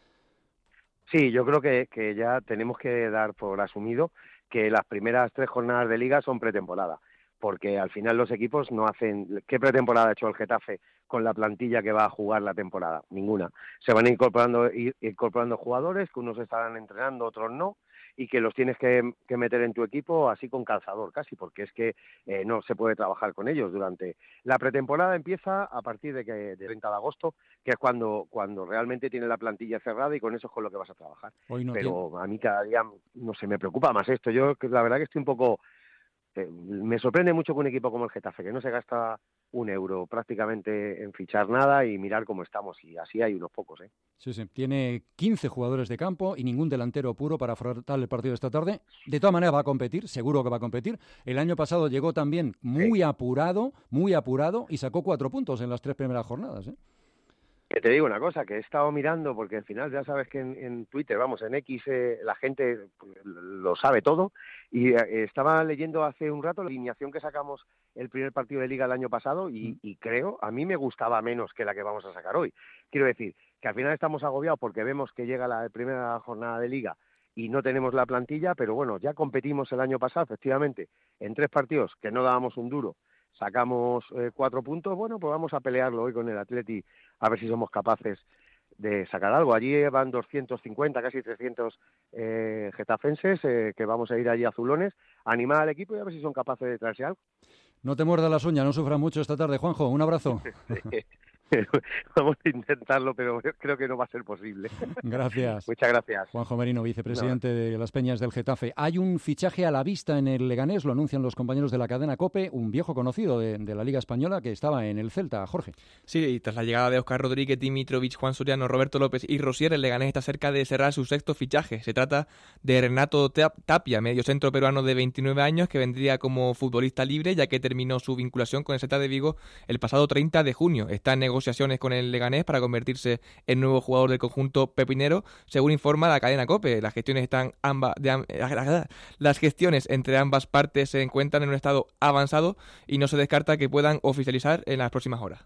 Sí, yo creo que ya tenemos que dar por asumido que las primeras 3 jornadas de Liga son pretemporada, porque al final los equipos no hacen... ¿Qué pretemporada ha hecho el Getafe con la plantilla que va a jugar la temporada? Ninguna. Se van incorporando jugadores, que unos estarán entrenando, otros no, y que los tienes que meter en tu equipo así con calzador casi, porque es que no se puede trabajar con ellos durante... La pretemporada empieza a partir de 30 de agosto, que es cuando realmente tienes la plantilla cerrada y con eso es con lo que vas a trabajar. Pero a mí cada día, no sé, me preocupa más esto. Yo la verdad que estoy un poco... me sorprende mucho que un equipo como el Getafe, que no se gasta un euro prácticamente en fichar nada y mirar cómo estamos, y así hay unos pocos, ¿eh? Sí, tiene 15 jugadores de campo y ningún delantero puro para afrontar el partido de esta tarde. De todas maneras va a competir, seguro que va a competir. El año pasado llegó también muy apurado y sacó 4 puntos en las 3 primeras jornadas, ¿eh? Que te digo una cosa, que he estado mirando, porque al final ya sabes que en Twitter, en X, la gente lo sabe todo, y estaba leyendo hace un rato la alineación que sacamos el primer partido de Liga el año pasado, y creo, a mí me gustaba menos que la que vamos a sacar hoy. Quiero decir, que al final estamos agobiados porque vemos que llega la primera jornada de Liga y no tenemos la plantilla, pero bueno, ya competimos el año pasado, efectivamente, en 3 partidos que no dábamos un duro, sacamos 4 puntos, bueno, pues vamos a pelearlo hoy con el Atleti, a ver si somos capaces de sacar algo. Allí van 250, casi 300 getafenses, que vamos a ir allí azulones, a animar al equipo y a ver si son capaces de traerse algo. No te muerdas las uñas, no sufras mucho esta tarde, Juanjo, un abrazo. Vamos a intentarlo, pero creo que no va a ser posible. Gracias. Muchas gracias. Juanjo Merino, vicepresidente de las Peñas del Getafe. Hay un fichaje a la vista en el Leganés, lo anuncian los compañeros de la cadena COPE, un viejo conocido de la Liga Española que estaba en el Celta, Jorge. Sí, y tras la llegada de Óscar Rodríguez, Dimitrovic, Juan Soriano, Roberto López y Rosier, el Leganés está cerca de cerrar su 6º fichaje. Se trata de Renato Tapia, mediocentro peruano de 29 años, que vendría como futbolista libre, ya que terminó su vinculación con el Celta de Vigo el pasado 30 de junio. Está en negociaciones con el Leganés para convertirse en nuevo jugador del conjunto pepinero, según informa la cadena COPE. Las gestiones entre ambas partes se encuentran en un estado avanzado y no se descarta que puedan oficializar en las próximas horas.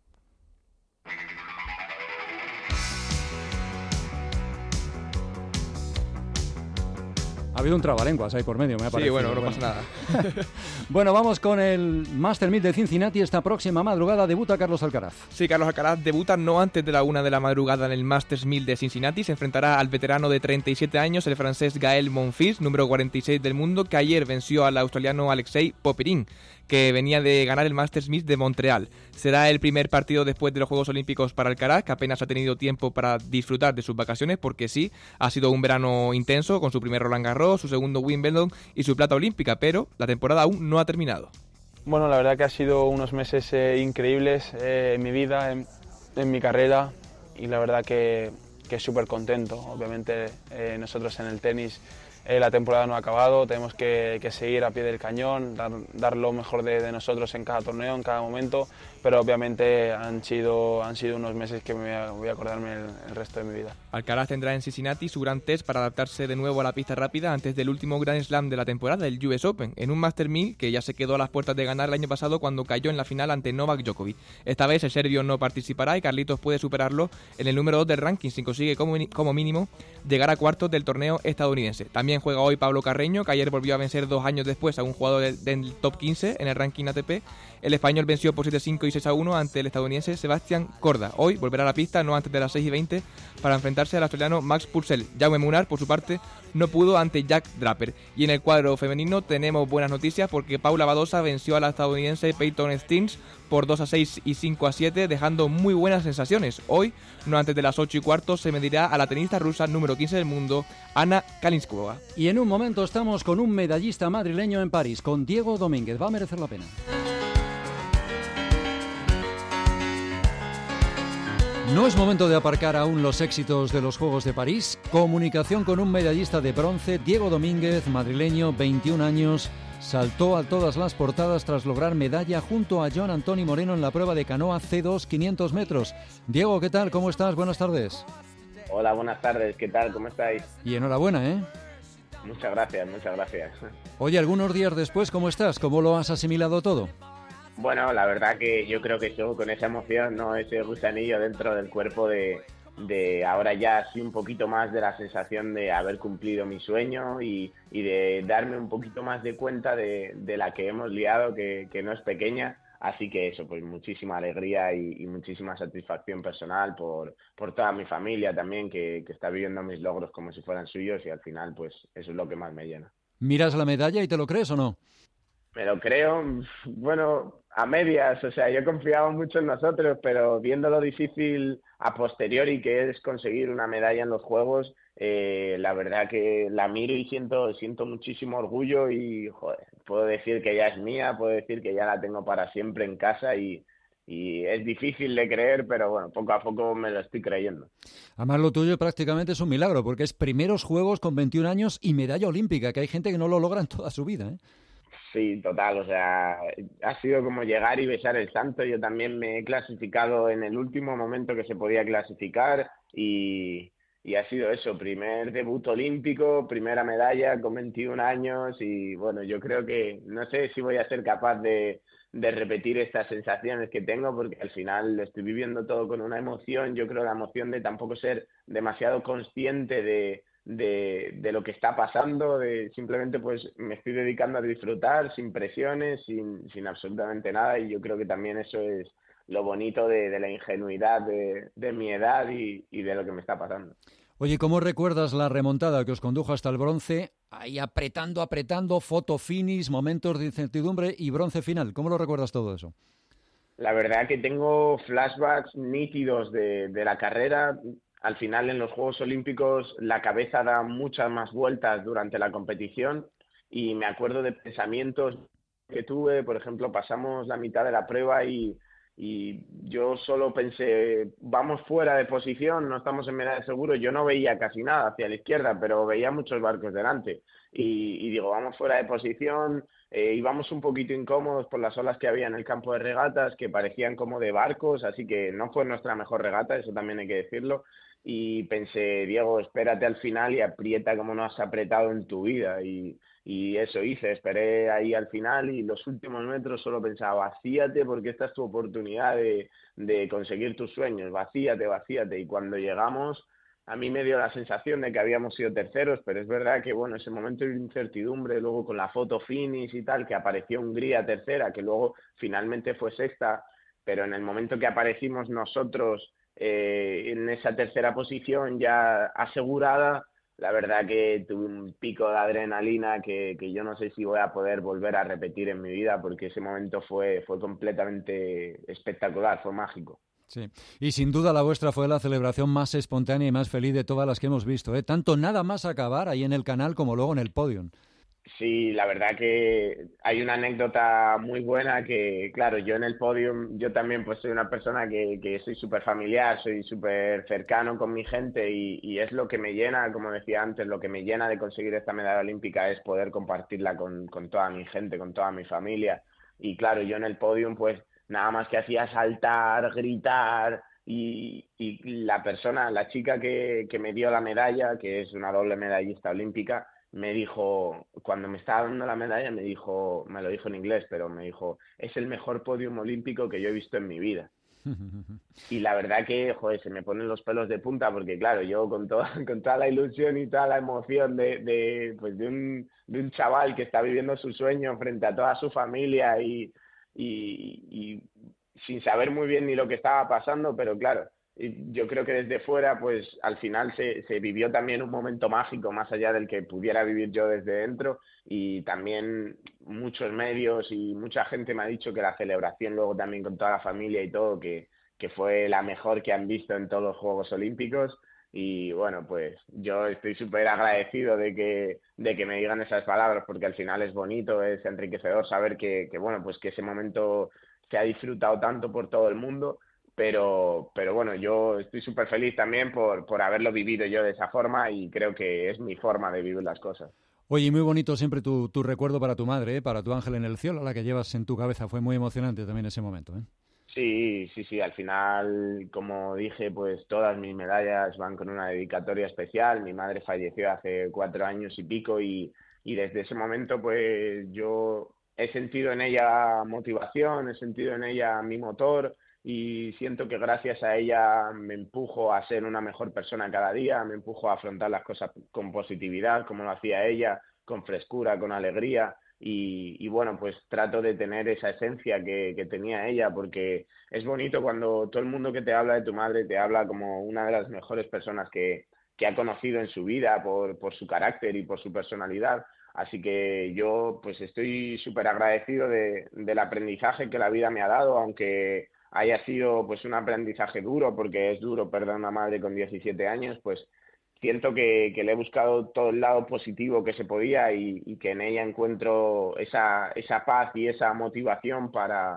Ha habido un trabalenguas ahí por medio, me ha parecido. Sí, bueno, no pasa nada. Bueno, vamos con el Master 1000 de Cincinnati. Esta próxima madrugada debuta Carlos Alcaraz. Sí, Carlos Alcaraz debuta no antes de la 1 de la madrugada en el Masters 1000 de Cincinnati. Se enfrentará al veterano de 37 años, el francés Gael Monfils, número 46 del mundo, que ayer venció al australiano Alexei Popyrin, que venía de ganar el Masters 1000 de Montreal. Será el primer partido después de los Juegos Olímpicos para Alcaraz, que apenas ha tenido tiempo para disfrutar de sus vacaciones, porque sí, ha sido un verano intenso con su primer Roland Garros, su segundo Wimbledon y su plata olímpica, pero la temporada aún no ha terminado. Bueno, la verdad que ha sido unos meses increíbles en mi vida, en mi carrera, y la verdad que súper contento. Obviamente nosotros en el tenis la temporada no ha acabado, tenemos que seguir a pie del cañón, dar lo mejor de nosotros en cada torneo, en cada momento, pero obviamente han sido unos meses que voy a acordarme el resto de mi vida. Alcaraz tendrá en Cincinnati su gran test para adaptarse de nuevo a la pista rápida antes del último Grand Slam de la temporada, el US Open, en un Master 1000 que ya se quedó a las puertas de ganar el año pasado cuando cayó en la final ante Novak Djokovic. Esta vez el serbio no participará y Carlitos puede superarlo en el número 2 del ranking si consigue como mínimo llegar a cuartos del torneo estadounidense. También juega hoy Pablo Carreño, que ayer volvió a vencer 2 años después a un jugador del top 15 en el ranking ATP. El español venció por 7-5 y 6-1 ante el estadounidense Sebastián Corda. Hoy volverá a la pista no antes de las 6:20 para enfrentarse al australiano Max Purcell. Jaume Munar, por su parte, no pudo ante Jack Draper. Y en el cuadro femenino tenemos buenas noticias porque Paula Badosa venció a la estadounidense Peyton Stearns por 2-6 y 5-7, dejando muy buenas sensaciones. Hoy, no antes de las 8:15, se medirá a la tenista rusa número 15 del mundo, Ana Kalinskova. Y en un momento estamos con un medallista madrileño en París, con Diego Domínguez. Va a merecer la pena. No es momento de aparcar aún los éxitos de los Juegos de París. Comunicación con un medallista de bronce, Diego Domínguez, madrileño, 21 años. Saltó a todas las portadas tras lograr medalla junto a John Antoni Moreno en la prueba de canoa C2 500 metros. Diego, ¿qué tal? ¿Cómo estás? Buenas tardes. Hola, buenas tardes. ¿Qué tal? ¿Cómo estáis? Y enhorabuena, ¿eh? Muchas gracias, muchas gracias. Oye, algunos días después, ¿cómo estás? ¿Cómo lo has asimilado todo? Bueno, la verdad que yo creo que sigo con esa emoción, ¿no? Ese gusanillo dentro del cuerpo de ahora ya sí un poquito más de la sensación de haber cumplido mi sueño y de darme un poquito más de cuenta de la que hemos liado, que no es pequeña. Así que eso, pues muchísima alegría y muchísima satisfacción personal por toda mi familia también, que está viviendo mis logros como si fueran suyos y al final pues eso es lo que más me llena. ¿Miras la medalla y te lo crees o no? Me lo creo, bueno, a medias, o sea, yo confiaba mucho en nosotros, pero viendo lo difícil a posteriori que es conseguir una medalla en los Juegos, la verdad que la miro y siento muchísimo orgullo y joder, puedo decir que ya es mía, puedo decir que ya la tengo para siempre en casa y es difícil de creer, pero bueno, poco a poco me lo estoy creyendo. Además lo tuyo prácticamente es un milagro, porque es primeros Juegos con 21 años y medalla olímpica, que hay gente que no lo logra en toda su vida, ¿eh? Sí, total, o sea, ha sido como llegar y besar el santo. Yo también me he clasificado en el último momento que se podía clasificar y ha sido eso, primer debut olímpico, primera medalla con 21 años y bueno, yo creo que no sé si voy a ser capaz de repetir estas sensaciones que tengo porque al final estoy viviendo todo con una emoción, yo creo la emoción de tampoco ser demasiado consciente de lo que está pasando, de simplemente pues me estoy dedicando a disfrutar sin presiones, sin absolutamente nada y yo creo que también eso es lo bonito de la ingenuidad de mi edad y de lo que me está pasando. Oye, ¿cómo recuerdas la remontada que os condujo hasta el bronce? Ahí apretando, foto finish, momentos de incertidumbre y bronce final. ¿Cómo lo recuerdas todo eso? La verdad que tengo flashbacks nítidos de la carrera. Al final, en los Juegos Olímpicos, la cabeza da muchas más vueltas durante la competición y me acuerdo de pensamientos que tuve. Por ejemplo, pasamos la mitad de la prueba y yo solo pensé, vamos fuera de posición, no estamos en medalla de seguro. Yo no veía casi nada hacia la izquierda, pero veía muchos barcos delante. Y digo, vamos fuera de posición, íbamos un poquito incómodos por las olas que había en el campo de regatas, que parecían como de barcos, así que no fue nuestra mejor regata, eso también hay que decirlo. Y pensé, Diego, espérate al final y aprieta como no has apretado en tu vida. Y eso hice, esperé ahí al final y los últimos metros solo pensaba, vacíate porque esta es tu oportunidad de conseguir tus sueños, vacíate. Y cuando llegamos, a mí me dio la sensación de que habíamos sido terceros, pero es verdad que, bueno, ese momento de incertidumbre, luego con la foto finish y tal, que apareció Hungría tercera, que luego finalmente fue sexta, pero en el momento que aparecimos nosotros en esa tercera posición ya asegurada, la verdad que tuve un pico de adrenalina que yo no sé si voy a poder volver a repetir en mi vida porque ese momento fue completamente espectacular, fue mágico. Sí, y sin duda la vuestra fue la celebración más espontánea y más feliz de todas las que hemos visto, ¿eh? Tanto nada más acabar ahí en el canal como luego en el podio. Sí, la verdad que hay una anécdota muy buena que, claro, yo en el podium, yo también pues soy una persona que soy súper familiar, soy súper cercano con mi gente y es lo que me llena, como decía antes, lo que me llena de conseguir esta medalla olímpica es poder compartirla con toda mi gente, con toda mi familia. Y claro, yo en el podium pues nada más que hacía saltar, gritar y la persona, la chica que me dio la medalla, que es una doble medallista olímpica, me dijo, cuando me estaba dando la medalla, me lo dijo en inglés, pero me dijo, es el mejor podium olímpico que yo he visto en mi vida. Y la verdad que, joder, se me ponen los pelos de punta porque, claro, yo con toda la ilusión y toda la emoción de un chaval que está viviendo su sueño frente a toda su familia y sin saber muy bien ni lo que estaba pasando, pero claro, yo creo que desde fuera, pues al final se vivió también un momento mágico, más allá del que pudiera vivir yo desde dentro, y también muchos medios y mucha gente me ha dicho que la celebración luego también con toda la familia y todo, que fue la mejor que han visto en todos los Juegos Olímpicos. Y bueno, pues yo estoy súper agradecido de que me digan esas palabras, porque al final es bonito, es enriquecedor saber que bueno, pues que ese momento se ha disfrutado tanto por todo el mundo. Pero bueno, yo estoy súper feliz también por haberlo vivido yo de esa forma y creo que es mi forma de vivir las cosas. Oye, muy bonito siempre tu recuerdo para tu madre, para tu ángel en el cielo, la que llevas en tu cabeza. Fue muy emocionante también ese momento, ¿eh? Sí, al final, como dije, pues todas mis medallas van con una dedicatoria especial. Mi madre falleció hace 4 años y pico y desde ese momento pues yo he sentido en ella motivación, he sentido en ella mi motor y siento que gracias a ella me empujo a ser una mejor persona cada día, me empujo a afrontar las cosas con positividad, como lo hacía ella, con frescura, con alegría. Y bueno, pues trato de tener esa esencia que tenía ella, porque es bonito cuando todo el mundo que te habla de tu madre te habla como una de las mejores personas que ha conocido en su vida por su carácter y por su personalidad. Así que yo pues estoy súper agradecido del aprendizaje que la vida me ha dado, aunque haya sido pues un aprendizaje duro, porque es duro perder a una madre con 17 años, pues siento que le he buscado todo el lado positivo que se podía y que en ella encuentro esa paz y esa motivación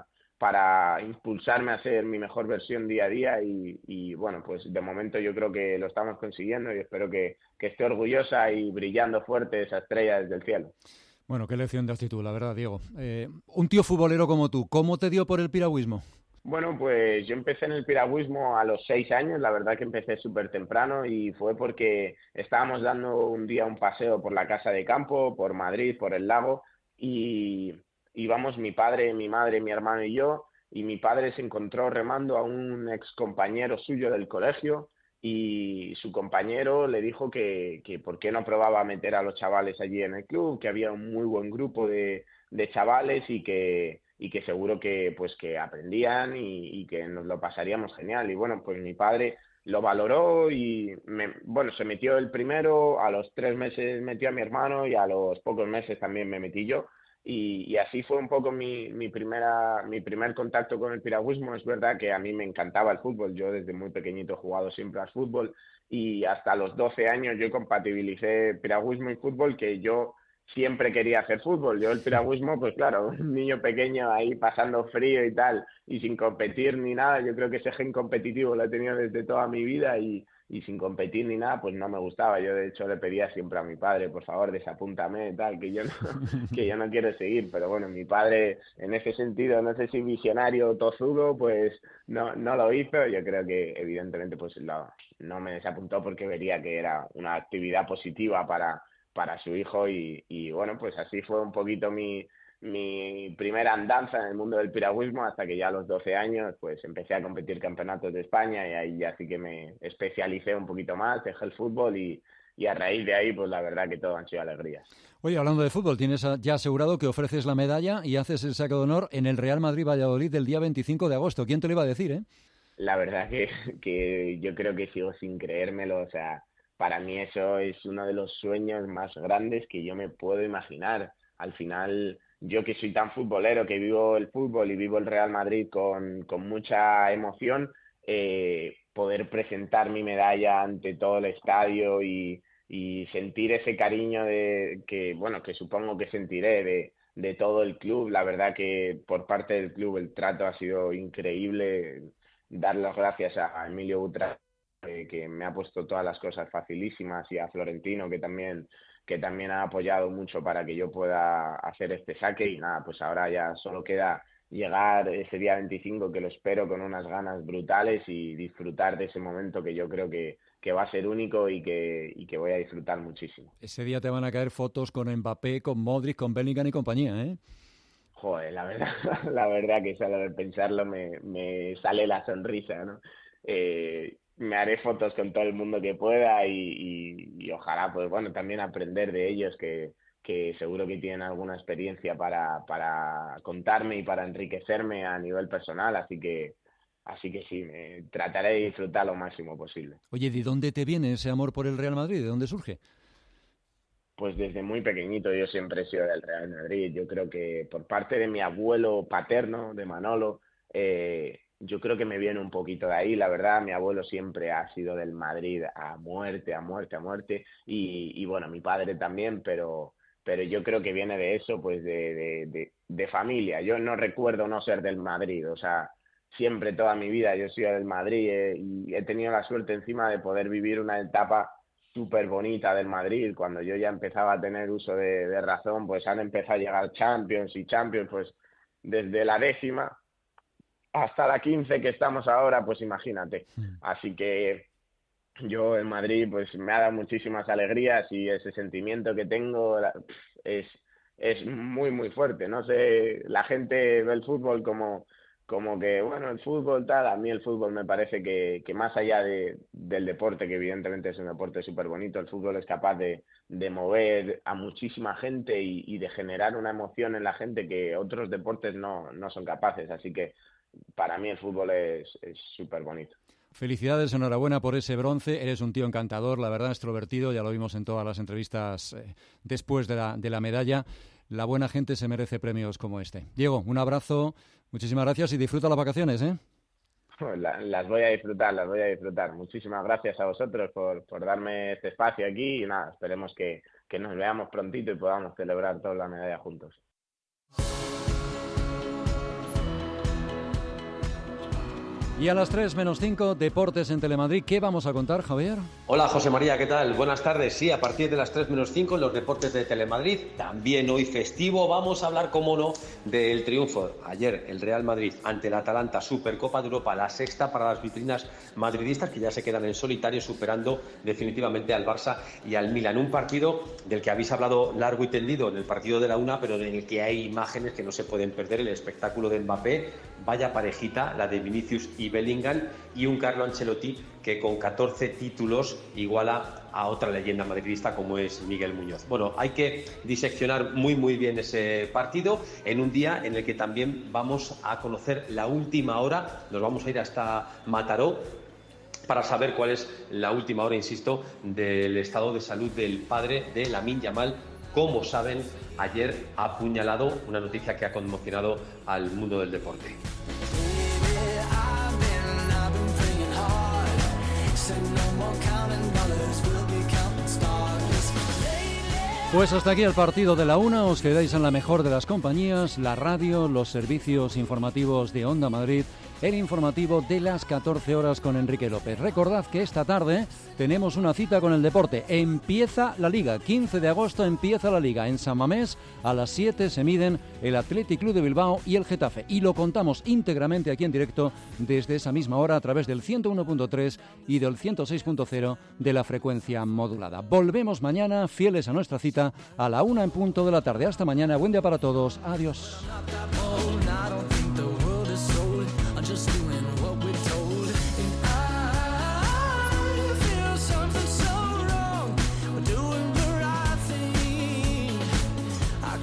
para impulsarme a ser mi mejor versión día a día y bueno, pues de momento yo creo que lo estamos consiguiendo y espero que esté orgullosa y brillando fuerte esa estrella desde el cielo. Bueno, qué lección de actitud, la verdad, Diego. Un tío futbolero como tú, ¿cómo te dio por el piragüismo? Bueno, pues yo empecé en el piragüismo a los 6 años, la verdad que empecé súper temprano y fue porque estábamos dando un día un paseo por la casa de campo, por Madrid, por el lago y íbamos mi padre, mi madre, mi hermano y yo, y mi padre se encontró remando a un ex compañero suyo del colegio y su compañero le dijo que por qué no probaba a meter a los chavales allí en el club, que había un muy buen grupo de chavales y que seguro que pues que aprendían y que nos lo pasaríamos genial. Y bueno, pues mi padre lo valoró y se metió el primero, a los 3 meses metió a mi hermano y a los pocos meses también me metí yo. Y así fue un poco mi primer contacto con el piragüismo. Es verdad que a mí me encantaba el fútbol. Yo desde muy pequeñito he jugado siempre al fútbol y hasta los 12 años yo compatibilicé piragüismo y fútbol, que yo siempre quería hacer fútbol. Yo el piragüismo, pues claro, un niño pequeño ahí pasando frío y tal, y sin competir ni nada, yo creo que ese gen competitivo lo he tenido desde toda mi vida y sin competir ni nada, pues no me gustaba. Yo de hecho le pedía siempre a mi padre, por favor, desapúntame, tal, que yo no quiero seguir. Pero bueno, mi padre en ese sentido, no sé si visionario o tozudo, pues no lo hizo. Yo creo que evidentemente pues no me desapuntó porque vería que era una actividad positiva para su hijo y bueno, pues así fue un poquito mi primera andanza en el mundo del piragüismo hasta que ya a los 12 años pues empecé a competir campeonatos de España y ahí ya sí que me especialicé un poquito más, dejé el fútbol y a raíz de ahí pues la verdad que todo han sido alegrías. Oye, hablando de fútbol, tienes ya asegurado que ofreces la medalla y haces el saque de honor en el Real Madrid-Valladolid del día 25 de agosto. ¿Quién te lo iba a decir, La verdad que yo creo que sigo sin creérmelo, o sea, para mí eso es uno de los sueños más grandes que yo me puedo imaginar. Al final, yo que soy tan futbolero, que vivo el fútbol y vivo el Real Madrid con mucha emoción, poder presentar mi medalla ante todo el estadio y sentir ese cariño que supongo que sentiré de todo el club. La verdad que por parte del club el trato ha sido increíble. Dar las gracias a Emilio Butragueño, que me ha puesto todas las cosas facilísimas, y a Florentino, que también ha apoyado mucho para que yo pueda hacer este saque. Y nada, pues ahora ya solo queda llegar ese día 25, que lo espero con unas ganas brutales, y disfrutar de ese momento que yo creo que va a ser único y que voy a disfrutar muchísimo. Ese día te van a caer fotos con Mbappé, con Modric, con Bellingham y compañía, ¿eh? Joder, la verdad que solo de pensarlo me sale la sonrisa, ¿no? Me haré fotos con todo el mundo que pueda y ojalá, pues bueno, también aprender de ellos, que seguro que tienen alguna experiencia para contarme y para enriquecerme a nivel personal, así que sí, trataré de disfrutar lo máximo posible. Oye, ¿de dónde te viene ese amor por el Real Madrid? ¿De dónde surge? Pues desde muy pequeñito yo siempre he sido del Real Madrid. Yo creo que por parte de mi abuelo paterno, de Manolo, yo creo que me viene un poquito de ahí. La verdad, mi abuelo siempre ha sido del Madrid a muerte, y bueno, mi padre también, pero yo creo que viene de eso, pues de familia. Yo no recuerdo no ser del Madrid, o sea, siempre toda mi vida yo he sido del Madrid, y he tenido la suerte encima de poder vivir una etapa súper bonita del Madrid. Cuando yo ya empezaba a tener uso de razón, pues han empezado a llegar Champions, pues desde la 10ª hasta la 15 que estamos ahora, pues imagínate. Así que yo en Madrid pues me ha dado muchísimas alegrías, y ese sentimiento que tengo es muy muy fuerte. No sé, la gente ve el fútbol como que, bueno, el fútbol tal. A mí el fútbol me parece que más allá del deporte, que evidentemente es un deporte súper bonito, el fútbol es capaz de mover a muchísima gente y de generar una emoción en la gente que otros deportes no son capaces. Así que para mí el fútbol es súper bonito. Felicidades, enhorabuena por ese bronce. Eres un tío encantador, la verdad, extrovertido. Ya lo vimos en todas las entrevistas después de la medalla. La buena gente se merece premios como este. Diego, un abrazo, muchísimas gracias y disfruta las vacaciones, ¿eh? Las voy a disfrutar. Muchísimas gracias a vosotros por darme este espacio aquí, y nada, esperemos que nos veamos prontito y podamos celebrar toda la medalla juntos. Y a las 3:05, Deportes en Telemadrid. ¿Qué vamos a contar, Javier? Hola, José María, ¿qué tal? Buenas tardes. Sí, a partir de las 3:05 en los Deportes de Telemadrid, también hoy festivo, vamos a hablar, como no, del triunfo ayer, el Real Madrid ante el Atalanta, Supercopa de Europa, la 6ª para las vitrinas madridistas, que ya se quedan en solitario, superando definitivamente al Barça y al Milan. Un partido del que habéis hablado largo y tendido en el partido de la una, pero en el que hay imágenes que no se pueden perder. El espectáculo de Mbappé, vaya parejita, la de Vinicius y Bellingham, y un Carlo Ancelotti que con 14 títulos iguala a otra leyenda madridista como es Miguel Muñoz. Bueno, hay que diseccionar muy bien ese partido en un día en el que también vamos a conocer la última hora. Nos vamos a ir hasta Mataró para saber cuál es la última hora, insisto, del estado de salud del padre de Lamine Yamal. Como saben, ayer ha apuñalado, una noticia que ha conmocionado al mundo del deporte. Pues hasta aquí el partido de la una. Os quedáis en la mejor de las compañías, la radio, los servicios informativos de Onda Madrid, el informativo de las 14 horas con Enrique López. Recordad que esta tarde tenemos una cita con el deporte. Empieza la Liga, 15 de agosto empieza la Liga. En San Mamés a las 7 se miden el Athletic Club de Bilbao y el Getafe. Y lo contamos íntegramente aquí en directo desde esa misma hora a través del 101.3 y del 106.0 de la frecuencia modulada. Volvemos mañana, fieles a nuestra cita, a la 1 en punto de la tarde. Hasta mañana, buen día para todos. Adiós. Just doing what we're told, and I feel something so wrong. We're doing the right thing. I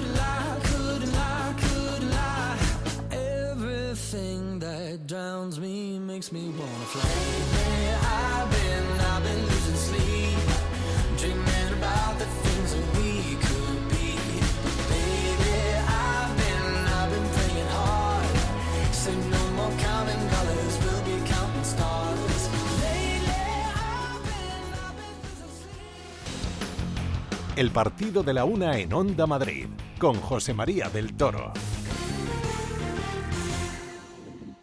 could lie. Everything that drowns me makes me wanna fly. I've been losing sleep, dreaming about the things that we could be. Baby, I've been praying hard. Say no more counting dollars, we'll be counting stars. Lately I've been losing sleep. El partido de la una en Onda Madrid, con José María del Toro.